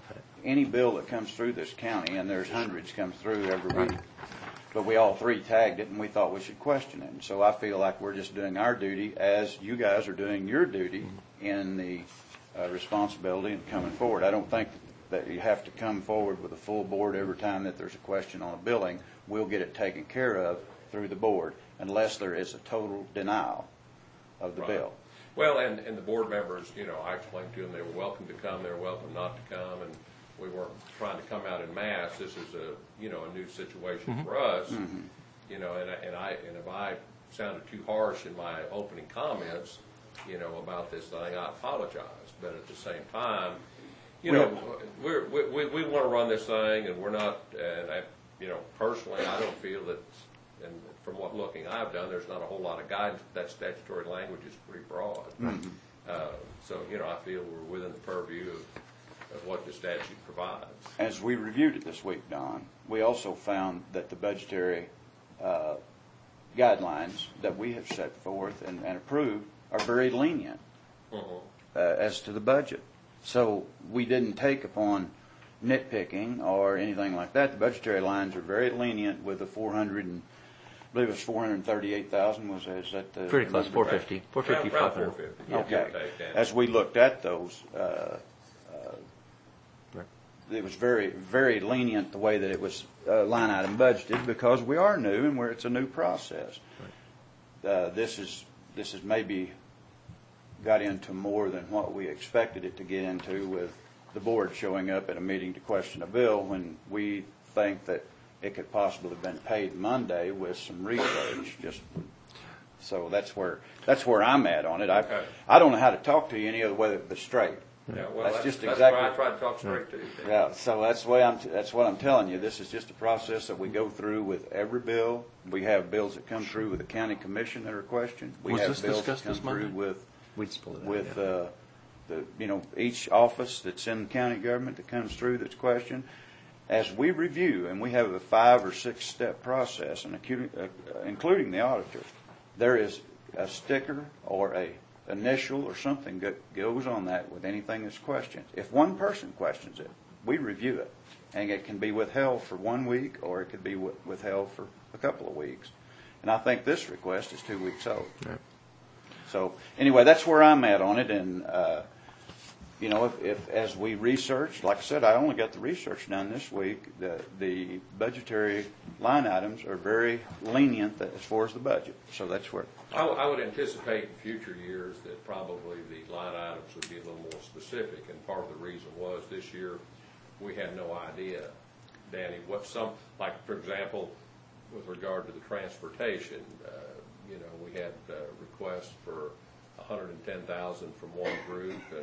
Speaker 4: any bill that comes through this county, and there's hundreds come through every week. But we all three tagged it, and we thought we should question it. And so I feel like we're just doing our duty as you guys are doing your duty in the uh, responsibility and coming forward. I don't think that you have to come forward with a full board every time that there's a question on a billing. We'll get it taken care of through the board unless there is a total denial of the
Speaker 6: Right.
Speaker 4: bill.
Speaker 6: Well, and, and the board members, you know, I explained to them they were welcome to come, they were welcome not to come, and we weren't trying to come out in mass. This is a, you know, a new situation mm-hmm. for us, mm-hmm. you know, and, and I, and if I sounded too harsh in my opening comments, you know, about this thing, I apologize. But at the same time, you know, we're, we, we, we want to run this thing, and we're not, and I, you know, personally, I don't feel that, and from what looking I've done, there's not a whole lot of guidance. That statutory language is pretty broad. Mm-hmm. Uh, so, you know, I feel we're within the purview of, of what the statute provides.
Speaker 4: As we reviewed it this week, Don, we also found that the budgetary uh, guidelines that we have set forth and, and approved are very lenient uh, as to the budget. So we didn't take upon nitpicking or anything like that. The budgetary lines are very lenient with the four hundred and I believe it was four hundred thirty-eight thousand. Was is that the
Speaker 7: Pretty close,
Speaker 4: number?
Speaker 7: four fifty, four fifty,
Speaker 6: Around
Speaker 7: five hundred.
Speaker 6: four fifty.
Speaker 4: Okay. As we looked at those, uh,
Speaker 7: Right.
Speaker 4: it was very, very lenient the way that it was uh, line item budgeted because we are new and where it's a new process. Uh, this is this is maybe got into more than what we expected it to get into with the board showing up at a meeting to question a bill when we think that it could possibly have been paid Monday with some research. Just so that's where that's where I'm at on it. I
Speaker 6: Okay.
Speaker 4: I don't know how to talk to you any other way but straight.
Speaker 6: Yeah, well,
Speaker 4: That's
Speaker 6: that's,
Speaker 4: just
Speaker 6: that's
Speaker 4: exactly-
Speaker 6: why I tried to talk straight to you.
Speaker 4: Yeah, so that's the way I'm. That's what I'm telling you. This is just a process that we go through with every bill. We have bills that come through with the county commission that are questioned. We
Speaker 1: Was
Speaker 4: have
Speaker 1: this
Speaker 4: bills
Speaker 1: discussed
Speaker 4: that come
Speaker 1: this Monday?
Speaker 4: through with
Speaker 7: We'd split it out,
Speaker 4: with
Speaker 7: yeah.
Speaker 4: uh, the you know each office that's in the county government that comes through that's questioned. As we review, and we have a five or six step process, and including, uh, including the auditor, there is a sticker or a initial or something that goes on that with anything that's questioned. If one person questions it, we review it, and it can be withheld for one week or it could be wi- withheld for a couple of weeks. And I think this request is two weeks old.
Speaker 7: Right.
Speaker 4: So anyway, that's where I'm at on it. And uh, you know, if, if as we research, like I said, I only got the research done this week. The the budgetary line items are very lenient as far as the budget. So that's where.
Speaker 6: I, w- I would anticipate in future years that probably the line items would be a little more specific, and part of the reason was this year we had no idea, Danny, what some, like for example, with regard to the transportation, uh, you know, we had uh, requests for one hundred ten thousand from one group and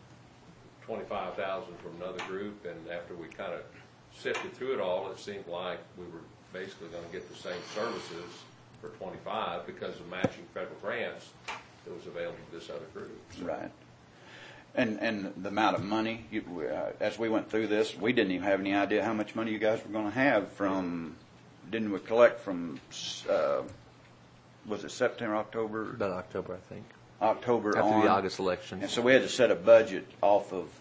Speaker 6: a twenty-five thousand from another group, and after we kind of sifted through it all, it seemed like we were basically going to get the same services for twenty-five because of matching federal grants that was available to this other group. So,
Speaker 4: Right. And and the amount of money, you, uh, as we went through this, we didn't even have any idea how much money you guys were going to have from, didn't we collect from, uh, was it September, October?
Speaker 7: About October, I think.
Speaker 4: October
Speaker 7: After
Speaker 4: on.
Speaker 7: the August election.
Speaker 4: And so we had to set a budget off of,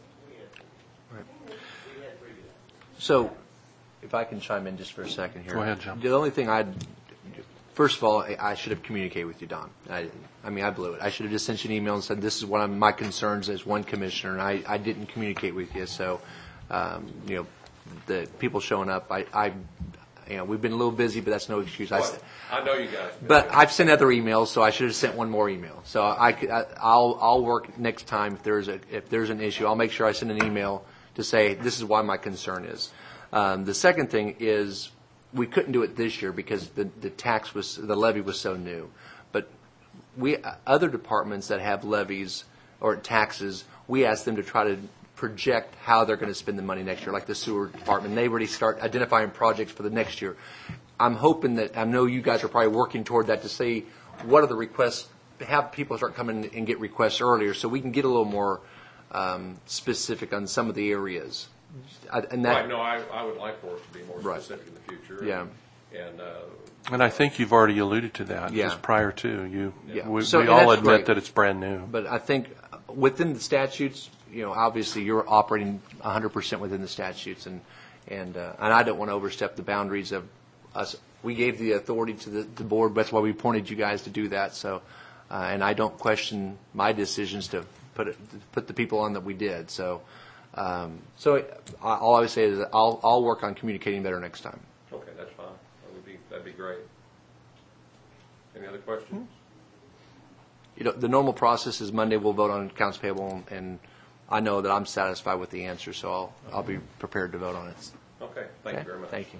Speaker 7: So,
Speaker 3: If I can chime in just for a second here.
Speaker 1: Go ahead, Jim.
Speaker 7: the only thing I'd, first of all, I- I should have communicated with you, Don. I, I mean, I blew it. I should have just sent you an email and said, this is what I'm, my concerns as one commissioner, and I, I didn't communicate with you. So, um, you know, the people showing up, I, I, you know, we've been a little busy, but that's no excuse. I,
Speaker 6: Well, I know you guys.
Speaker 7: But I've sent other emails, so I should have sent one more email. So I, could- I, I'll, I'll work next time if there's a, if there's an issue. I'll make sure I send an email to say this is why my concern is. Um, the second thing is we couldn't do it this year because the, the tax was, the levy was so new. But we, other departments that have levies or taxes, we ask them to try to project how they're going to spend the money next year, like the sewer department. They already start identifying projects for the next year. I'm hoping that, I know you guys are probably working toward that to see what are the requests, have people start coming and get requests earlier so we can get a little more um, specific on some of the areas. I- And that,
Speaker 6: Right, no, I, I would like for it to be more
Speaker 7: Right.
Speaker 6: specific in the future.
Speaker 7: Yeah.
Speaker 6: And, uh,
Speaker 1: And I think you've already alluded to that
Speaker 7: Yeah.
Speaker 1: just prior to. You,
Speaker 7: Yeah.
Speaker 1: we,
Speaker 7: So-
Speaker 1: we
Speaker 7: and
Speaker 1: all
Speaker 7: that's
Speaker 1: admit
Speaker 7: great.
Speaker 1: that it's brand new.
Speaker 7: but I think within the statutes, you know, obviously you're operating one hundred percent within the statutes, and and uh, and I don't want to overstep the boundaries of us. We gave the authority to the, the board. That's why we appointed you guys to do that. So, uh, and I don't question my decisions to put it, to put the people on that we did. So, um, so I, all I would say is that I'll I'll work on communicating better next time.
Speaker 6: okay, that's fine. That would be, that'd be great. Any other questions?
Speaker 7: You know, the normal process is Monday we'll vote on accounts payable, and I know that I'm satisfied with the answer, so I'll I'll be prepared to vote on it.
Speaker 6: Okay, thank you very much.
Speaker 7: Thank you.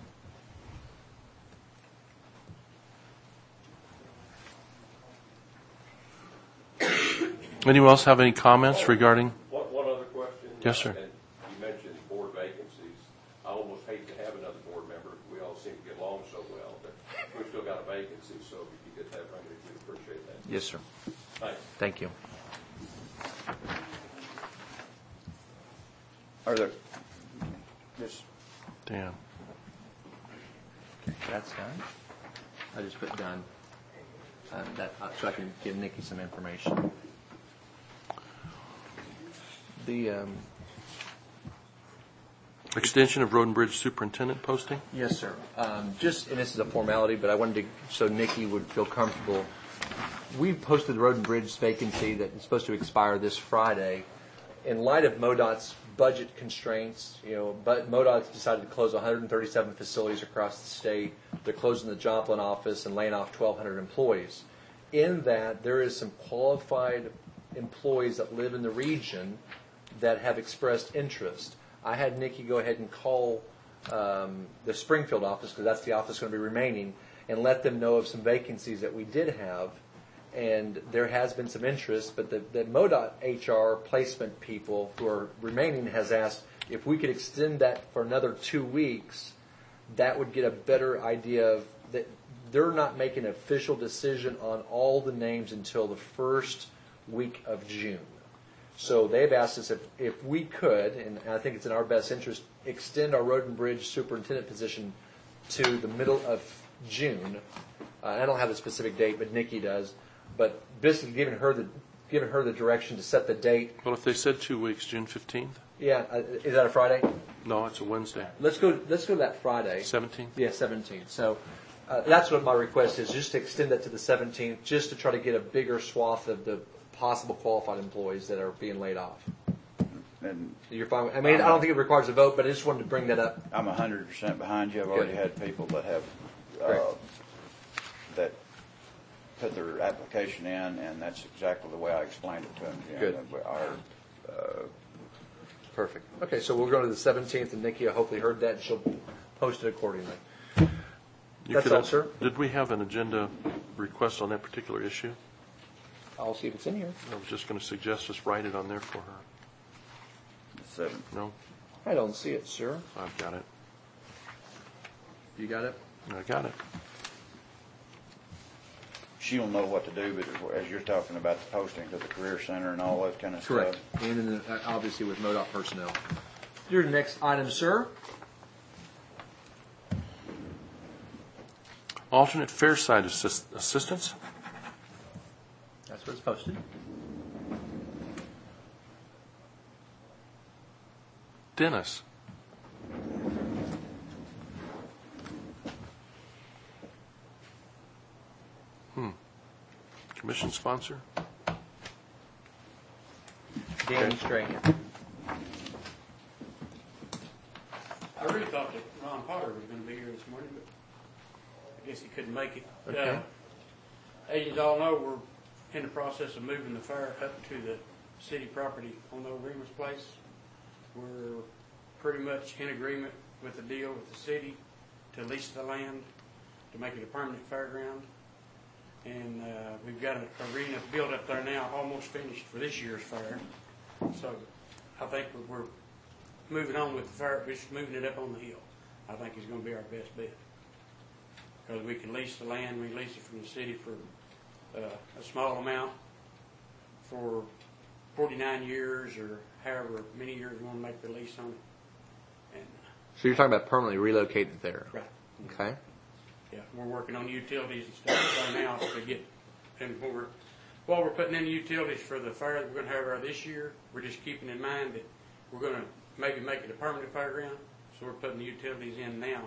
Speaker 1: Anyone else have any comments regarding?
Speaker 6: One, one other question.
Speaker 1: Yes, sir.
Speaker 6: And you mentioned board vacancies. I almost hate to have another board member. We all seem to get along so well, but we've still got a vacancy, so if you could get that, I would appreciate that.
Speaker 7: Yes, sir.
Speaker 6: Thanks.
Speaker 7: Thank you.
Speaker 4: are there, just,
Speaker 1: Dan.
Speaker 3: That's done.
Speaker 7: I just put done. uh, that, uh, so I can give Nikki some information. The, um,
Speaker 1: Extension of Road and Bridge Superintendent posting?
Speaker 7: yes, sir. Um, just, and this is a formality, but I wanted to, so Nikki would feel comfortable. We posted the Road and Bridge vacancy that is supposed to expire this Friday. In light of MoDOT's budget constraints, you know, but MoDOT's decided to close one hundred thirty-seven facilities across the state. They're closing the Joplin office and laying off twelve hundred employees. In that, there is some qualified employees that live in the region that have expressed interest. I had Nikki go ahead and call um, the Springfield office, because that's the office going to be remaining, and let them know of some vacancies that we did have. And there has been some interest, but the, the MoDOT H R placement people who are remaining has asked if we could extend that for another two weeks, that would get a better idea of that. They're not making an official decision on all the names until the first week of June. So they've asked us if, if we could, and I think it's in our best interest, extend our road and bridge superintendent position to the middle of June. Uh, I don't have a specific date, but Nikki does. But basically giving her the giving her the direction to set the date.
Speaker 1: Well, if they said two weeks, June fifteenth?
Speaker 7: Yeah, uh, is that a Friday?
Speaker 1: No, it's a Wednesday.
Speaker 7: Let's go. Let's go to that Friday.
Speaker 1: seventeenth?
Speaker 7: Yeah, seventeenth. So uh, that's what my request is, just to extend that to the seventeenth, just to try to get a bigger swath of the possible qualified employees that are being laid off.
Speaker 4: And
Speaker 7: You're fine. with- I mean, I don't think it requires a vote, but I just wanted to bring that up.
Speaker 4: I'm a hundred percent behind you. I've already
Speaker 7: Good.
Speaker 4: had people that have,
Speaker 7: Great.
Speaker 4: uh, that put their application in, and that's exactly the way I explained it to them. You know,
Speaker 7: Good.
Speaker 4: that we- Our, uh,
Speaker 7: Perfect. Okay, so we'll go to the seventeenth, and Nikki hopefully heard that, and she'll post it accordingly.
Speaker 1: You
Speaker 7: That's
Speaker 1: could-
Speaker 7: all, sir.
Speaker 1: Did we have an agenda request on that particular issue?
Speaker 7: I'll see if it's in here.
Speaker 1: I was just going to suggest us write it on there for her.
Speaker 4: seven.
Speaker 1: No?
Speaker 7: I don't see it, sir.
Speaker 1: I've got it.
Speaker 7: You got it?
Speaker 1: I got it.
Speaker 4: She'll know what to do, but as you're talking about the posting to the career center and all that kind of
Speaker 7: Correct.
Speaker 4: stuff.
Speaker 7: And in the, uh, obviously with MoDOT personnel. Your next item, sir.
Speaker 1: Alternate fair side assist- assistance?
Speaker 7: That's what it's posted.
Speaker 1: Dennis. Hmm. Commission sponsor?
Speaker 7: Danny Strahan.
Speaker 8: I really thought that Ron Potter was going to be here this morning, but I guess he couldn't make it.
Speaker 7: Okay.
Speaker 8: Uh, As you all know, we're in the process of moving the fair up to the city property on Old Remus Place. We're pretty much in agreement with the deal with the city to lease the land to make it a permanent fairground. And uh, we've got an arena built up there now, almost finished for this year's fair. So I think we're we're moving on with the fair, we're just moving it up on the hill. I think is going to be our best bet. Because we can lease the land, we lease it from the city for uh, a small amount for forty-nine years or however many years we want to make the lease on it. And,
Speaker 7: So you're talking about permanently relocating there?
Speaker 8: right.
Speaker 7: Okay.
Speaker 8: Yeah, we're working on utilities and stuff right now to get, and when we're, while we're putting in the utilities for the fair that we're gonna have our this year, we're just keeping in mind that we're gonna maybe make it a permanent fairground, so we're putting the utilities in now,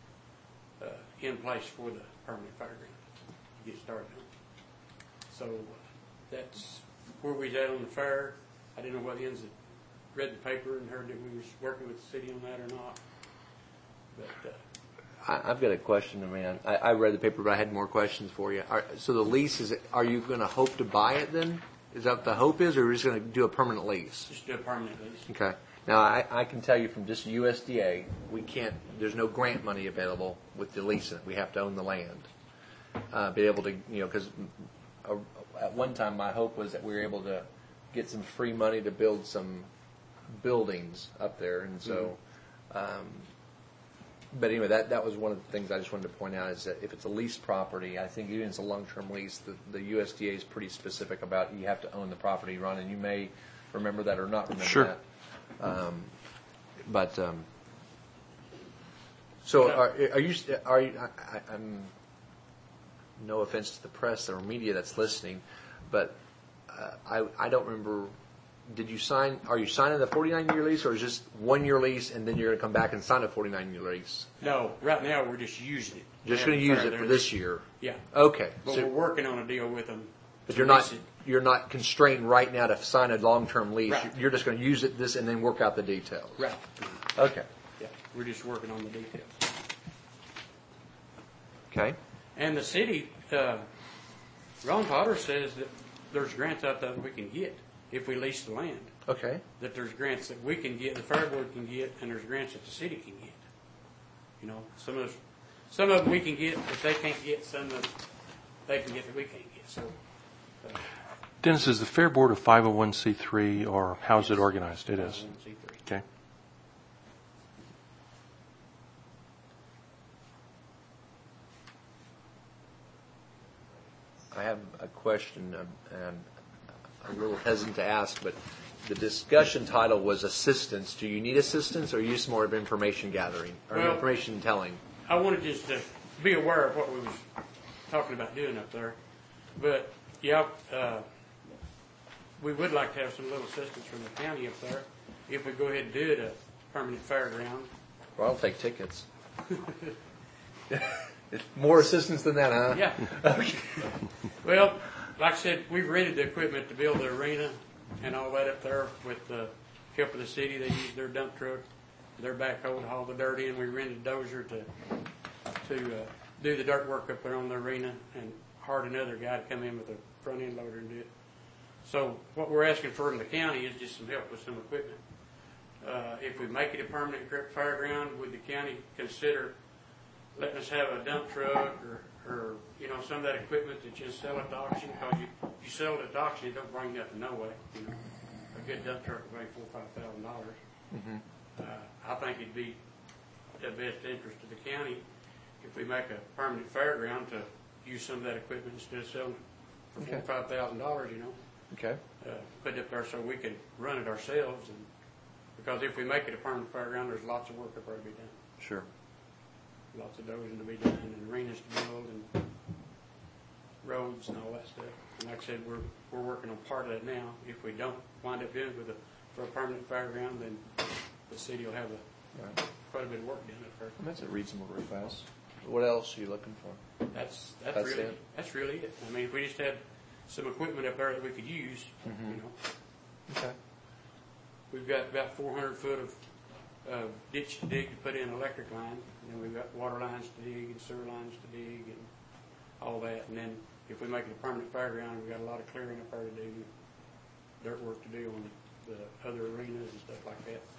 Speaker 8: uh, in place for the permanent fairground to get started on. So that's where we was at on the fair. I didn't know whether the ends that read the paper and heard that we was working with the city on that or not, but, uh,
Speaker 7: I, I've got a question. I mean, I, I read the paper, but I had more questions for you. Are, so the lease, is it, are you going to hope to buy it then? Is that what the hope is, or are you just going to do a permanent lease?
Speaker 8: just do a permanent lease.
Speaker 7: Okay. Now, I, I can tell you from just U S D A, we can't, there's no grant money available with the leasing. We have to own the land. Uh, be able to, you know, because uh, at one time my hope was that we were able to get some free money to build some buildings up there. And so, um, but anyway, that, that was one of the things I just wanted to point out is that if it's a leased property, I think even if it's a long-term lease, the, the U S D A is pretty specific about you have to own the property, Ron, and you may remember that or not remember
Speaker 1: Sure.
Speaker 7: that. Um, but um, so are, are you? Are you? I, I, I'm. no offense to the press or media that's listening, but uh, I I don't remember. Did you sign? Are you signing the forty-nine year lease, or is it just one year lease, and then you're going to come back and sign a forty-nine year lease?
Speaker 8: No, right now we're just using it.
Speaker 7: Just
Speaker 8: We
Speaker 7: going to
Speaker 8: have
Speaker 7: use
Speaker 8: the
Speaker 7: it
Speaker 8: fair
Speaker 7: for
Speaker 8: there.
Speaker 7: this year.
Speaker 8: Yeah.
Speaker 7: Okay.
Speaker 8: But
Speaker 7: So-
Speaker 8: we're working on a deal with them.
Speaker 7: But
Speaker 8: to
Speaker 7: you're not
Speaker 8: lease it.
Speaker 7: you're not constrained right now to sign a long term lease.
Speaker 8: Right.
Speaker 7: You're just going to use it this and then work out the details.
Speaker 8: Right.
Speaker 7: Okay.
Speaker 8: Yeah, we're just working on the details.
Speaker 7: Okay.
Speaker 8: And the city, uh, Ron Potter says that there's grants out there that we can get if we lease the land.
Speaker 7: Okay.
Speaker 8: That there's grants that we can get, the fair board can get, and there's grants that the city can get. You know, some of those, some of them we can get that they can't get, some of them they can get that we can't get. So, uh,
Speaker 1: Dennis, is the Fair Board a five oh one c three, or how's it organized? It is.
Speaker 8: C three.
Speaker 1: Okay.
Speaker 7: I have a question, um, and I'm a little hesitant to ask, but the discussion title was assistance. Do you need assistance, or are you just more of information gathering or
Speaker 8: Well-
Speaker 7: information telling?
Speaker 8: I wanted just to be aware of what we was talking about doing up there. But, yeah, uh, we would like to have some little assistance from the county up there if we go ahead and do it a permanent fairground.
Speaker 7: Well, I'll take tickets. More assistance than that, huh?
Speaker 8: Yeah. Well, like I said, we've rented the equipment to build the arena and all that up there with the help of the city. They use their dump truck, their backhoe to haul the dirt in. We rented a dozer to to uh, do the dirt work up there on the arena and hired another guy to come in with a front end loader and do it. So what we're asking from the county is just some help with some equipment. Uh, if we make it a permanent fairground, would the county consider letting us have a dump truck or, or, you know, some of that equipment that you sell at the auction? Because you, you sell it at the auction, it don't bring nothing no way, you know. A good dump truck will bring four or five thousand dollars. Uh, I think it'd be the best interest of the county if we make a permanent fairground to use some of that equipment instead of selling it for four or five thousand dollars, you know.
Speaker 7: Okay.
Speaker 8: Uh, put it up there so we can run it ourselves, and because if we make it a permanent fairground, there's lots of work up there to be done.
Speaker 7: Sure.
Speaker 8: Lots of dozing to be done, and arenas to build, and roads and all that stuff. And like I said, we're, we're working on part of that now. If we don't wind up doing it with a, for a permanent fairground, then the city will have a,
Speaker 7: Right.
Speaker 8: quite a bit of work done up there.
Speaker 7: That's a reasonable request. What else are you looking for?
Speaker 8: That's, that's
Speaker 7: That's
Speaker 8: really,
Speaker 7: it?
Speaker 8: that's really it. I mean, if we just had some equipment up there that we could use, you know.
Speaker 7: Okay.
Speaker 8: We've got about four hundred foot of, of ditch to dig to put in electric line, and then we've got water lines to dig and sewer lines to dig and all that. And then if we make it a permanent fairground, we've got a lot of clearing up there to do, dirt work to do on the other arenas and stuff like that.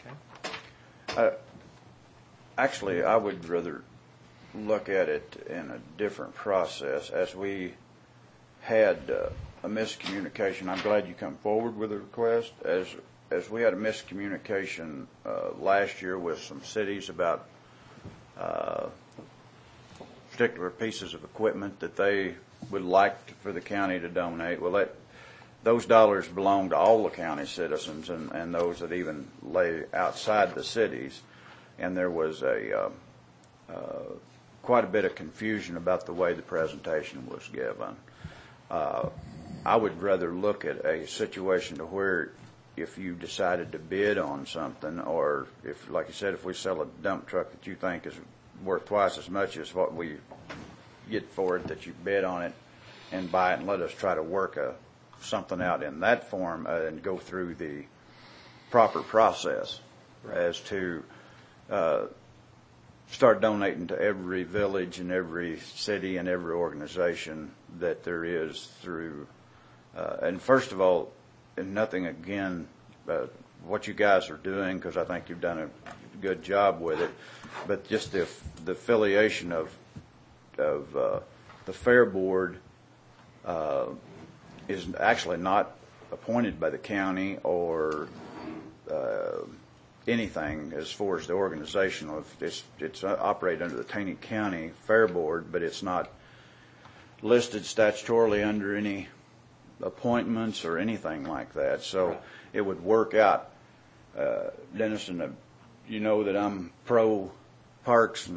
Speaker 7: Okay.
Speaker 4: Uh, Actually, I would rather look at it in a different process. As we had uh, a miscommunication, I'm glad you come forward with a request. As as we had a miscommunication uh, last year with some cities about uh, particular pieces of equipment that they would like to, for the county to donate. Well, that those dollars belong to all the county citizens and, and those that even lay outside the cities. And there was a uh, uh, quite a bit of confusion about the way the presentation was given. Uh, I would rather look at a situation to where if you decided to bid on something, or if, like you said, if we sell a dump truck that you think is worth twice as much as what we get for it, that you bid on it and buy it, and let us try to work a, something out in that form uh, and go through the proper process as to Uh, start donating to every village and every city and every organization that there is through. Uh, and first of all, and nothing again, uh, what you guys are doing, because I think you've done a good job with it, but just the, the affiliation of of uh, the Fair Board uh, is actually not appointed by the county or uh, anything as far as the organization. It's, it's operated under the Taney County Fair Board, but it's not listed statutorily under any appointments or anything like that. So right. It would work out. Uh, Dennis, and uh, you know that I'm pro parks and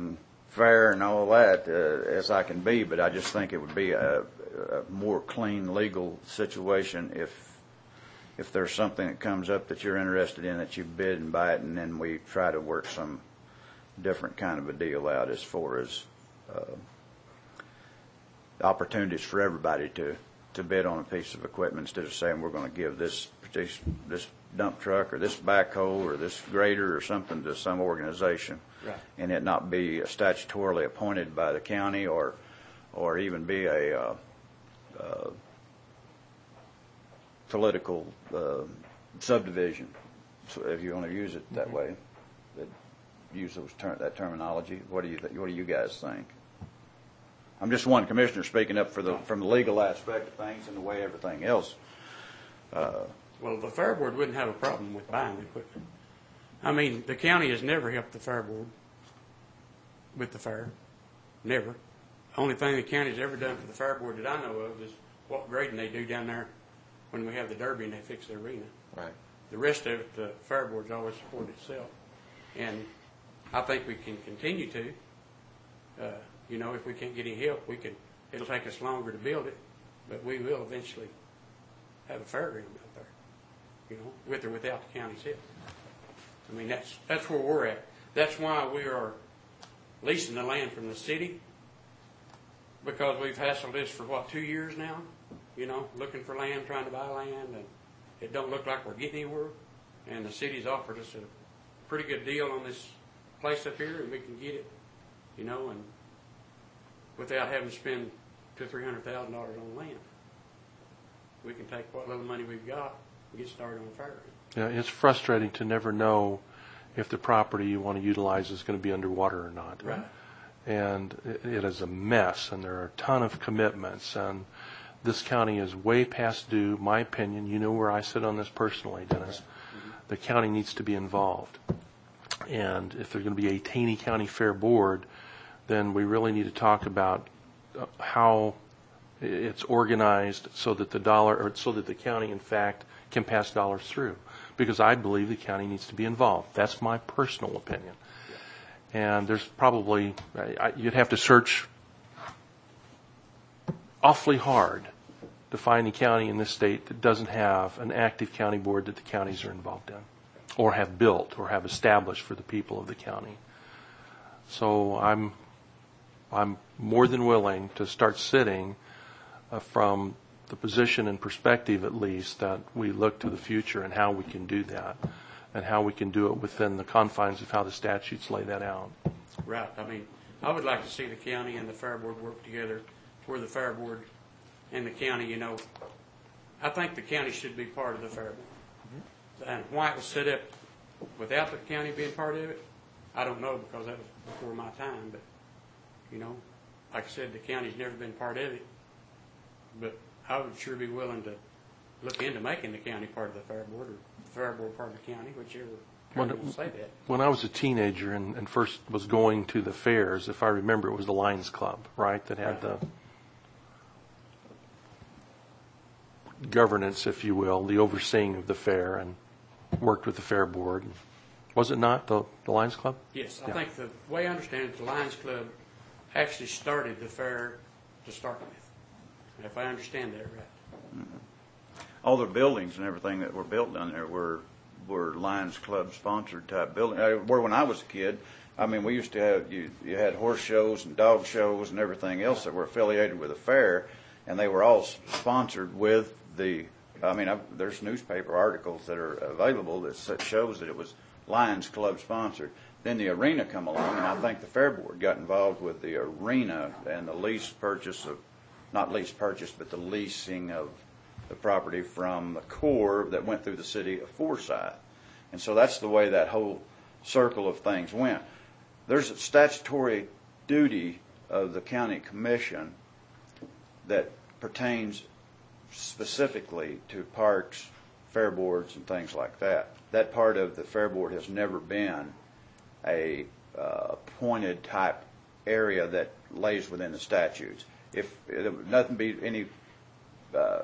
Speaker 4: fair and all that uh, as I can be, but I just think it would be a, a more clean legal situation if if there's something that comes up that you're interested in, that you bid and buy it, and then we try to work some different kind of a deal out as far as uh, opportunities for everybody to, to bid on a piece of equipment instead of saying we're going to give this this dump truck or this backhoe or this grader or something to some organization,
Speaker 8: Right.
Speaker 4: and it not be statutorily appointed by the county or or even be a uh, uh, political uh, subdivision, so if you want to use it that
Speaker 8: Mm-hmm.
Speaker 4: way, that use those ter- that terminology. What do you th- what do you guys think? I'm just one commissioner speaking up for the from the legal aspect of things and the way everything else. Uh,
Speaker 8: Well, the Fair Board wouldn't have a problem with buying the equipment. I mean, the county has never helped the Fair Board with the fair. Never. Only thing the county's ever done for the Fair Board that I know of is what grading they do down there when we have the Derby and they fix the arena.
Speaker 7: Right.
Speaker 8: The rest of it, the Fair Board's always supported itself. And I think we can continue to. Uh, you know, if we can't get any help, we can, it'll take us longer to build it, but we will eventually have a fairground out there, you know, with or without the county's help. I mean, that's, that's where we're at. That's why we are leasing the land from the city, because we've hassled this for, what, two years now? You know, looking for land, trying to buy land, and it don't look like we're getting anywhere. And the city's offered us a pretty good deal on this place up here, and we can get it, you know, and without having to spend two or three hundred thousand dollars on land. We can take what little money we've got and get started on a fairground.
Speaker 1: Yeah, it's frustrating to never know if the property you want to utilize is going to be underwater or not.
Speaker 8: Right.
Speaker 1: And it, it is a mess, and there are a ton of commitments, and this county is way past due, my opinion. You know where I sit on this personally, Dennis. Mm-hmm. The county needs to be involved. And if there's going to be a Taney County Fair Board, then we really need to talk about uh, how it's organized so that the dollar, or so that the county, in fact, can pass dollars through. Because I believe the county needs to be involved. That's my personal opinion. And there's probably, I, you'd have to search awfully hard to find a county in this state that doesn't have an active county board that the counties are involved in, or have built, or have established for the people of the county. So I'm, I'm more than willing to start sitting uh, from the position and perspective, at least, that we look to the future and how we can do that, and how we can do it within the confines of how the statutes lay that out.
Speaker 8: Right. I mean, I would like to see the county and the Fair Board work together, where the Fair Board and the county, you know, I think the county should be part of the Fair Board. Mm-hmm. And why it was set up without the county being part of it, I don't know, because that was before my time. But, you know, like I said, the county's never been part of it. But I would sure be willing to look into making the county part of the Fair Board, or the Fair Board part of the county, whichever
Speaker 1: When,
Speaker 8: will say that.
Speaker 1: when I was a teenager and, and first was going to the fairs, if I remember, it was the Lions Club, right, that had the governance, if you will, the overseeing of the fair, and worked with the Fair Board. Was it not the, the Lions Club?
Speaker 8: Yes, I
Speaker 1: Yeah.
Speaker 8: think the way I understand it, the Lions Club actually started the fair to start with, if I understand that right.
Speaker 4: all the buildings and everything that were built down there were were Lions Club sponsored type buildings. Uh, Where when I was a kid, I mean, we used to have you you had horse shows and dog shows and everything else that were affiliated with the fair, and they were all sponsored with the. I mean, I've, there's newspaper articles that are available that s- shows that it was Lions Club sponsored. Then the arena come along, and I think the Fair Board got involved with the arena and the lease purchase of, not lease purchase, but the leasing of the property from the Corps that went through the city of Forsyth. And so that's the way that whole circle of things went. There's a statutory duty of the county commission that pertains specifically to parks, fair boards, and things like that. That part of the Fair Board has never been a uh, appointed type area that lays within the statutes. If it would nothing be any uh,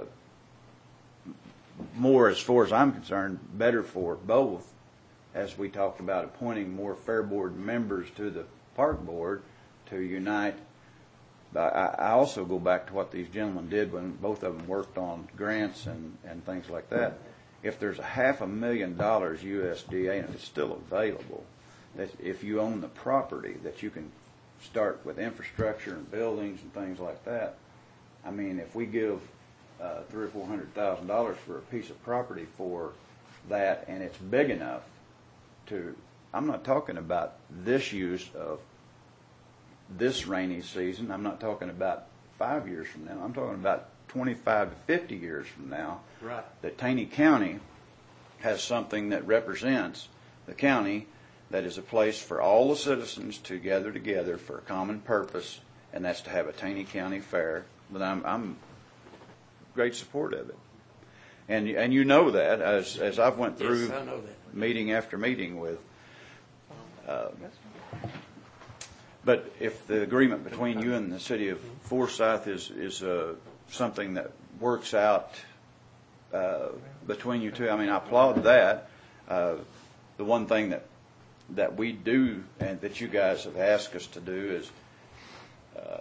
Speaker 4: more, as far as I'm concerned, better for both, as we talked about appointing more Fair Board members to the Park Board, to unite. But I, I also go back to what these gentlemen did when both of them worked on grants and, and things like that. If there's a half a million dollars U S D A and it's still available, that if you own the property, that you can start with infrastructure and buildings and things like that. I mean, if we give uh, three or four hundred thousand dollars for a piece of property for that, and it's big enough to, I'm not talking about this use of this rainy season. I'm not talking about five years from now. I'm talking about twenty-five to fifty years from now.
Speaker 8: Right.
Speaker 4: That Taney County has something that represents the county, that is a place for all the citizens to gather together for a common purpose, and that's to have a Taney County fair. But I'm, I'm great support of it, and and you know that as as I've went through
Speaker 8: Yes, I know that.
Speaker 4: meeting after meeting with. Uh, but if the agreement between you and the city of Forsyth is is uh, something that works out uh, between you two, I mean, I applaud that. Uh, the one thing that that we do and that you guys have asked us to do is uh,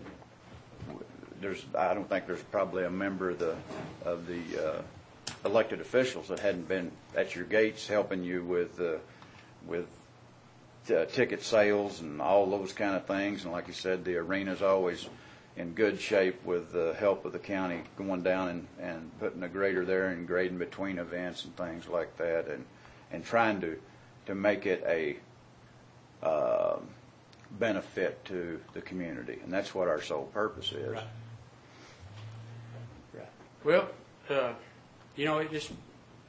Speaker 4: there's I don't think there's probably a member of the of the uh, elected officials that hadn't been at your gates helping you with uh, with uh, ticket sales and all those kind of things. And like you said, the arena's always in good shape with the help of the county going down and, and putting a grader there and grading between events and things like that, and and trying to to make it a uh, benefit to the community. And that's what our sole purpose is.
Speaker 8: Right. Right. Well, uh, you know, it just,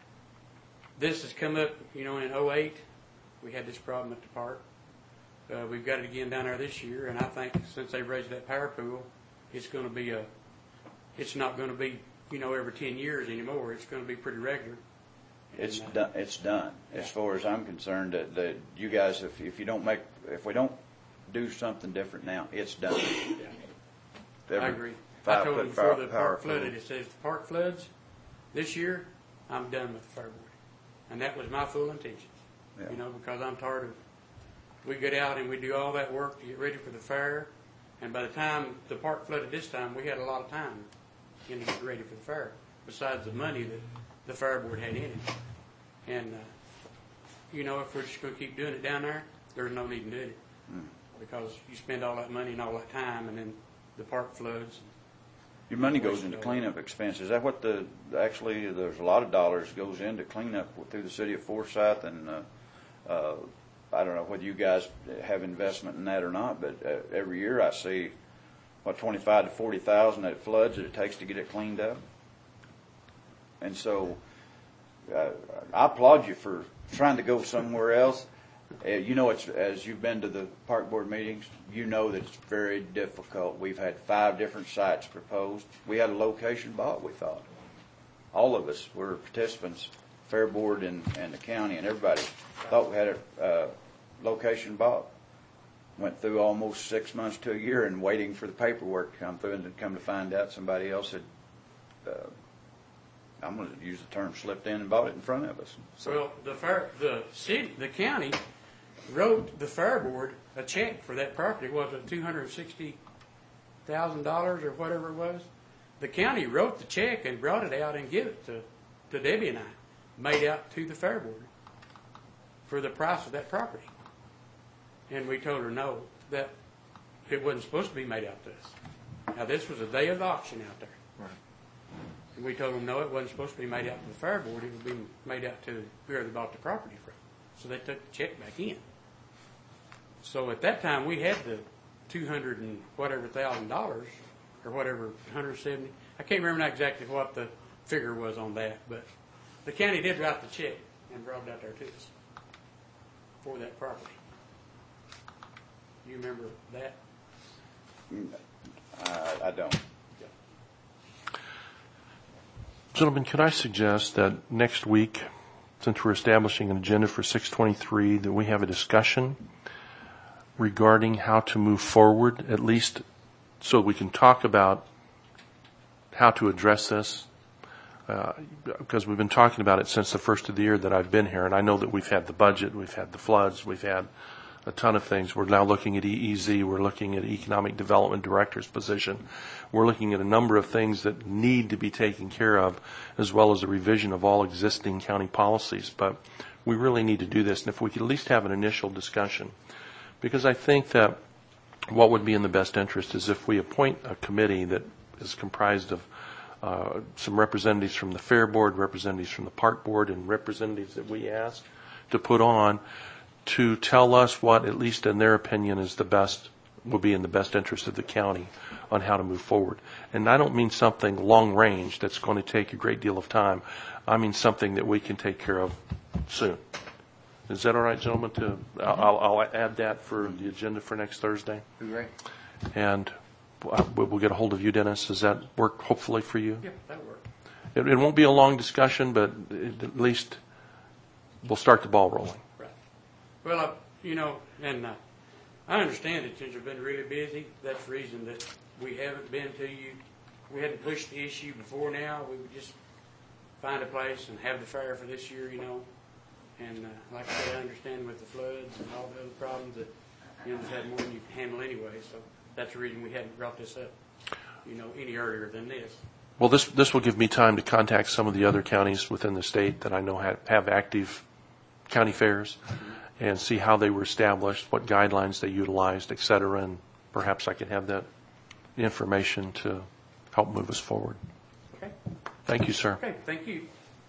Speaker 8: this has come up, you know, in oh eight, we had this problem at the park. Uh, we've got it again down there this year, and I think since they've raised that power pool, it's going to be a, it's not going to be, you know, every ten years anymore. It's going to be pretty regular.
Speaker 4: It's
Speaker 8: And, uh,
Speaker 4: done. It's done. As far as I'm concerned, that, that you guys, if if you don't make, if we don't do something different now, it's done.
Speaker 8: Yeah. I
Speaker 4: Every
Speaker 8: agree. I
Speaker 4: five
Speaker 8: told
Speaker 4: foot
Speaker 8: them before
Speaker 4: power-
Speaker 8: the
Speaker 4: power
Speaker 8: park
Speaker 4: pool.
Speaker 8: flooded, it says, if the park floods this year, I'm done with the fair board. And that was my full intentions.
Speaker 4: Yeah.
Speaker 8: You know, because I'm tired of, we get out and we do all that work to get ready for the fair, and by the time the park flooded this time, we had a lot of time in to get ready for the fair, besides the money that the fair board had in it. And, uh, you know, if we're just going to keep doing it down there, there's no need in doing it.
Speaker 4: Mm.
Speaker 8: Because you spend all that money and all that time, and then the park floods.
Speaker 4: Your money goes into cleanup expenses. Is that what the, actually, there's a lot of dollars goes into cleanup through the city of Forsyth, and uh, uh, I don't know whether you guys have investment in that or not, but uh, every year I see, what, twenty-five to forty thousand that it floods that it takes to get it cleaned up. And so uh, I applaud you for trying to go somewhere else. Uh, you know, it's, as you've been to the park board meetings, you know that it's very difficult. We've had five different sites proposed. We had a location bought, we thought. All of us were participants, fair board and, and the county, and everybody thought we had a uh, location bought. Went through almost six months to a year and waiting for the paperwork to come through, and then come to find out somebody else had, uh, I'm going to use the term, slipped in and bought it in front of us. So,
Speaker 8: Well, the fair, the city, the county wrote the fair board a check for that property. Was it two hundred sixty thousand dollars or whatever it was? The county wrote the check and brought it out and gave it to, to Debbie and I, made out to the fair board for the price of that property. And we told her no, that it wasn't supposed to be made out to us. Now, this was the day of the auction out there.
Speaker 7: Right.
Speaker 8: And we told them, no, it wasn't supposed to be made out to the fair board. It would be made out to whoever they bought the property from. So they took the check back in. So at that time, we had the two hundred and whatever thousand dollars, or whatever, one hundred seventy. I can't remember now exactly what the figure was on that, but the county did write the check and brought it out there to us for that property. You remember that?
Speaker 4: I, I don't.
Speaker 1: Gentlemen, could I suggest that next week, since we're establishing an agenda for six twenty-three, that we have a discussion regarding how to move forward, at least so we can talk about how to address this? Uh, because we've been talking about it since the first of the year that I've been here, and I know that we've had the budget, we've had the floods, we've had a ton of things. We're now looking at E E Z. We're looking at Economic Development Director's position. We're looking at a number of things that need to be taken care of, as well as a revision of all existing county policies. But we really need to do this, and if we could at least have an initial discussion, because I think that what would be in the best interest is if we appoint a committee that is comprised of uh, some representatives from the Fair Board, representatives from the Park Board, and representatives that we ask to put on to tell us what, at least in their opinion, is the best, will be in the best interest of the county on how to move forward. And I don't mean something long range that's going to take a great deal of time. I mean something that we can take care of soon. Is that all right, gentlemen? To I'll, I'll add that for the agenda for next Thursday.
Speaker 7: Great.
Speaker 1: And we'll get a hold of you, Dennis. Does that work, hopefully, for you?
Speaker 8: Yeah, that'll work.
Speaker 1: It, it won't be a long discussion, but it, at least we'll start the ball rolling.
Speaker 8: Right. Well, I, you know, and uh, I understand that since you've been really busy, that's the reason that we haven't been to you. We hadn't pushed the issue before now. We would just find a place and have the fair for this year, you know. And uh, like I said, I understand with the floods and all the other problems that, you know, we've had more than you can handle anyway. So that's the reason we hadn't brought this up, you know, any earlier than this.
Speaker 1: Well, this this will give me time to contact some of the other counties within the state that I know have, have active county fairs, mm-hmm. and see how they were established, what guidelines they utilized, et cetera, and perhaps I can have that information to help move us forward.
Speaker 8: Okay.
Speaker 1: Thank you, sir.
Speaker 8: Okay, thank you.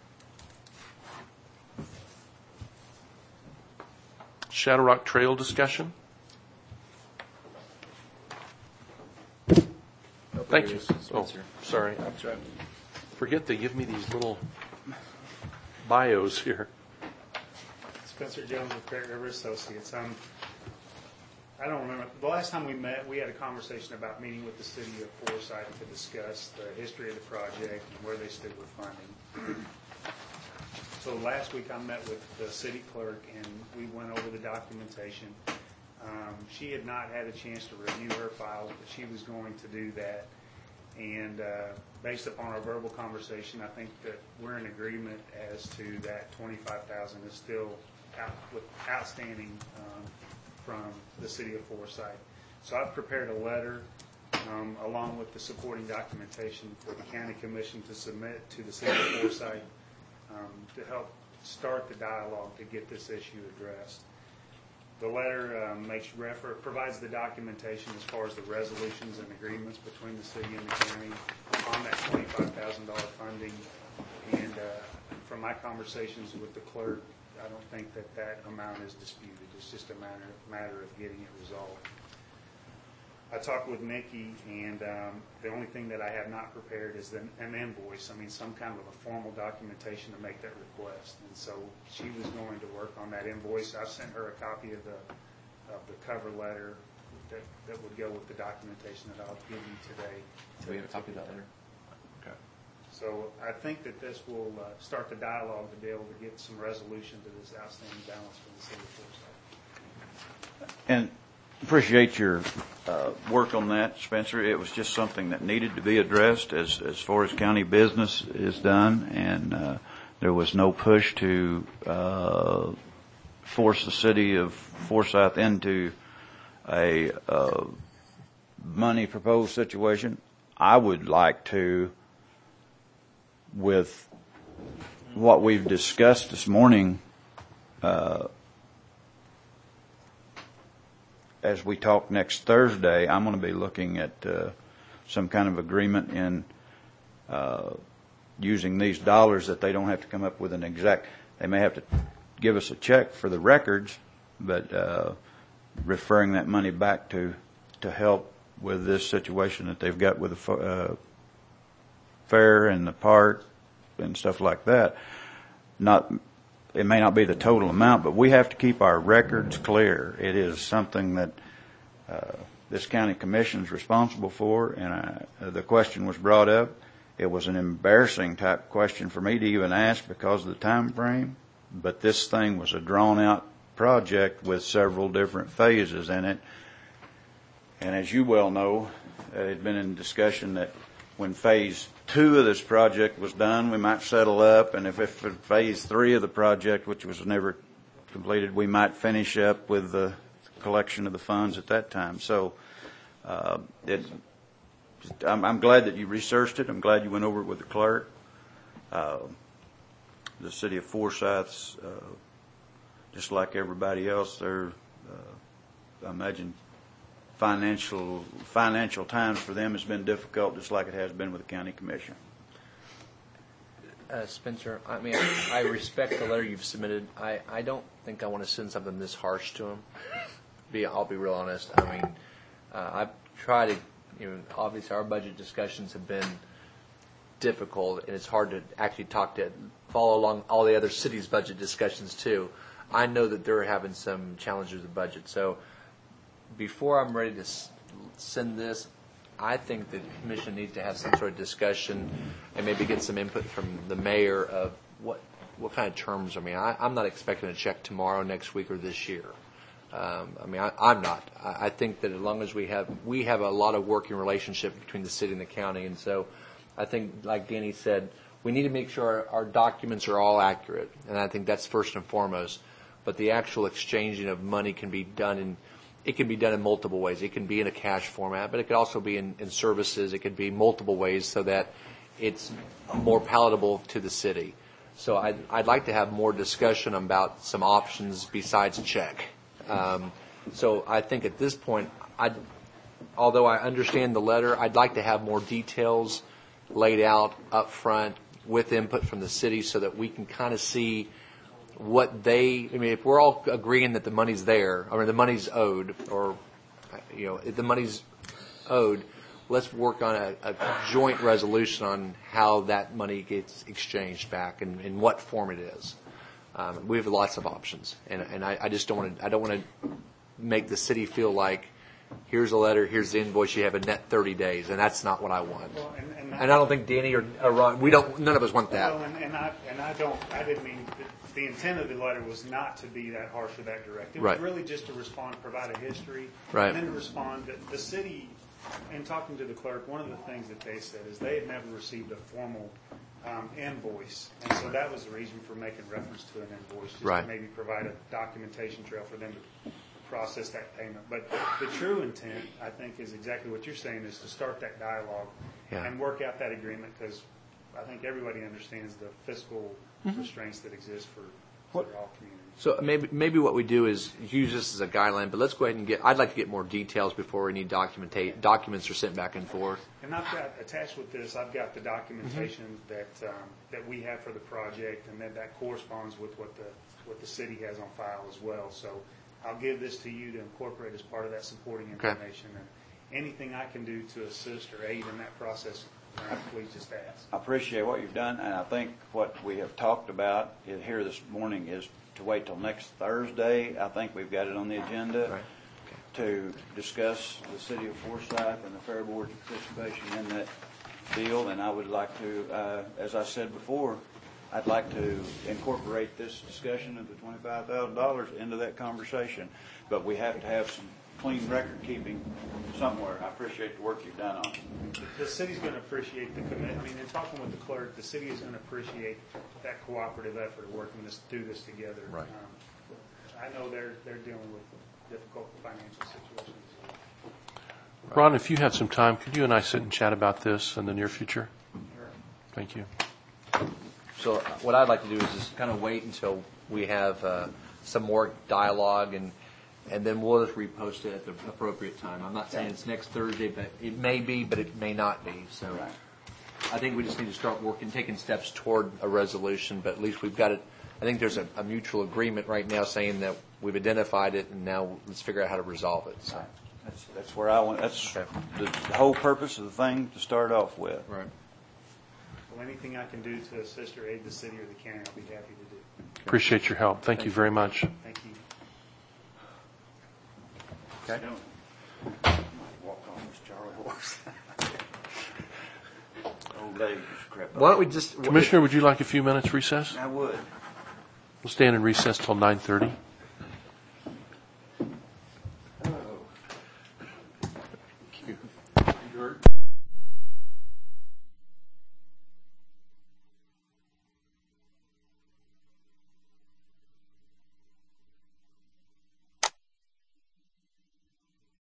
Speaker 1: Shadow Rock Trail discussion. Thank you. Oh, sorry. Forget they give me these little bios here.
Speaker 9: Spencer Jones with Great River Associates. Um, I don't remember. The last time we met, we had a conversation about meeting with the city of Forsyth to discuss the history of the project and where they stood with funding. So last week I met with the city clerk and we went over the documentation. Um, she had not had a chance to review her files, but she was going to do that. And uh, based upon our verbal conversation, I think that we're in agreement as to that twenty-five thousand dollars is still out, with outstanding um, from the city of Forsyth. So I've prepared a letter um, along with the supporting documentation for the county commission to submit to the city of Forsyth um, to help start the dialogue to get this issue addressed. The letter um, makes refer provides the documentation as far as the resolutions and agreements between the city and the county on that twenty-five thousand dollars funding. And uh, from my conversations with the clerk, I don't think that that amount is disputed. It's just a matter matter of getting it resolved. I talked with Nikki, and um, the only thing that I have not prepared is an, an invoice. I mean, some kind of a formal documentation to make that request. And so she was going to work on that invoice. I sent her a copy of the of the cover letter that, that would go with the documentation that I'll give you today.
Speaker 7: Do we have a copy of that letter?
Speaker 9: Okay. So I think that this will uh, start the dialogue to be able to get some resolution to this outstanding balance for the city of Forsyth.
Speaker 4: And appreciate your uh, work on that, Spencer. It was just something that needed to be addressed as as far as county business is done, and uh, there was no push to uh, force the city of Forsyth into a uh, money proposed situation. I would like to, with what we've discussed this morning, uh, as we talk next Thursday, I'm going to be looking at uh, some kind of agreement in uh, using these dollars that they don't have to come up with an exact, they may have to give us a check for the records, but uh, referring that money back to, to help with this situation that they've got with the uh, fair and the park and stuff like that. Not It may not be the total amount, but we have to keep our records clear. It is something that uh, this county commission is responsible for, and I, uh, the question was brought up. It was an embarrassing type question for me to even ask because of the time frame, but this thing was a drawn-out project with several different phases in it. And as you well know, uh, it had been in discussion that when phase two of this project was done, we might settle up, and if, if phase three of the project, which was never completed, we might finish up with the collection of the funds at that time. So uh, it, I'm, I'm glad that you researched it. I'm glad you went over it with the clerk. Uh, the city of Forsyth's, uh, just like everybody else, they're, uh, I imagine, financial financial times for them has been difficult, just like it has been with the county commission.
Speaker 7: Uh, Spencer, I mean, I respect the letter you've submitted. I, I don't think I want to send something this harsh to them. Be, I'll be real honest. I mean, uh, I've tried to, you know, obviously our budget discussions have been difficult, and it's hard to actually talk to, follow along all the other cities' budget discussions too. I know that they're having some challenges with the budget. So before I'm ready to s- send this, I think the commission needs to have some sort of discussion and maybe get some input from the mayor of what what kind of terms. I mean, I, I'm not expecting a check tomorrow, next week, or this year. Um, I mean, I, I'm not. I, I think that as long as we have we have a lot of working relationship between the city and the county, and so I think, like Danny said, we need to make sure our, our documents are all accurate, and I think that's first and foremost. But the actual exchanging of money can be done in It can be done in multiple ways. It can be in a cash format, but it could also be in, in services. It could be multiple ways so that it's more palatable to the city. So I'd, I'd like to have more discussion about some options besides a check. Um, so I think at this point, I'd, although I understand the letter, I'd like to have more details laid out up front with input from the city so that we can kind of see what they, I mean, if we're all agreeing that the money's there, I mean, the money's owed, or, you know, if the money's owed, let's work on a, a joint resolution on how that money gets exchanged back and in what form it is. Um, we have lots of options, and, and I, I just don't want to, I don't want to make the city feel like, here's a letter, here's the invoice, you have a net thirty days, and that's not what I want.
Speaker 9: Well, and, and,
Speaker 7: And I don't think Danny or, or Ron, we don't, none of us want that.
Speaker 9: Well, and, and I and I don't. I didn't mean. The intent of the letter was not to be that harsh or that direct. It was
Speaker 7: Right.
Speaker 9: really just to respond, provide a history,
Speaker 7: Right.
Speaker 9: and then to respond that the city. In talking to the clerk, one of the things that they said is they had never received a formal um, invoice, and so that was the reason for making reference to an invoice, just
Speaker 7: Right.
Speaker 9: to maybe provide a documentation trail for them to process that payment. But the true intent, I think, is exactly what you're saying: is to start that dialogue
Speaker 7: Yeah.
Speaker 9: and work out that agreement, because I think everybody understands the fiscal restraints that exist for, for all communities.
Speaker 7: So maybe maybe what we do is use this as a guideline, but let's go ahead and get, I'd like to get more details before any documentate, documents are sent back and forth.
Speaker 9: And I've got, attached with this, I've got the documentation that, um, that we have for the project, and then that corresponds with what the, what the city has on file as well. So I'll give this to you to incorporate as part of that supporting
Speaker 7: Okay.
Speaker 9: information. And anything I can do to assist or aid in that process, uh, please just ask.
Speaker 4: I appreciate what you've done, and I think what we have talked about here this morning is to wait till next Thursday. I think we've got it on the agenda
Speaker 7: Right.
Speaker 4: to discuss the city of Forsyth and the Fair Board's participation in that deal. And I would like to, uh, as I said before, I'd like to incorporate this discussion of the twenty-five thousand dollars into that conversation. But we have to have some clean record keeping somewhere. I appreciate the work you've done on it.
Speaker 9: The city's going to appreciate the commitment. I mean, in talking with the clerk, the city is going to appreciate that cooperative effort of working this through this together.
Speaker 7: Right.
Speaker 9: Um, I know they're they're dealing with difficult financial situations.
Speaker 1: Ron, if you had some time, could you and I sit and chat about this in the near future? Thank you.
Speaker 7: So uh, what I'd like to do is just kind of wait until we have uh, some more dialogue, and and then we'll just repost it at the appropriate time. I'm not saying it's next Thursday, but it may be, but it may not be. So
Speaker 4: Right.
Speaker 7: I think we just need to start working, taking steps toward a resolution, but at least we've got it. I think there's a, a mutual agreement right now saying that we've identified it, and now let's figure out how to resolve it. So.
Speaker 4: That's, that's where I want, that's
Speaker 7: Okay.
Speaker 4: the, the whole purpose of the thing to start off with.
Speaker 7: Right.
Speaker 9: Well, anything I can do to assist or aid the city or the county, I'll be happy to do.
Speaker 1: Appreciate your help. Thank you very much.
Speaker 9: Thank you.
Speaker 7: Okay.
Speaker 4: Walk on this Charlie horse. Old lady just crept up.
Speaker 7: Why don't we just
Speaker 1: Commissioner, would you like a few minutes recess?
Speaker 4: I would.
Speaker 1: We'll stand in recess till nine thirty.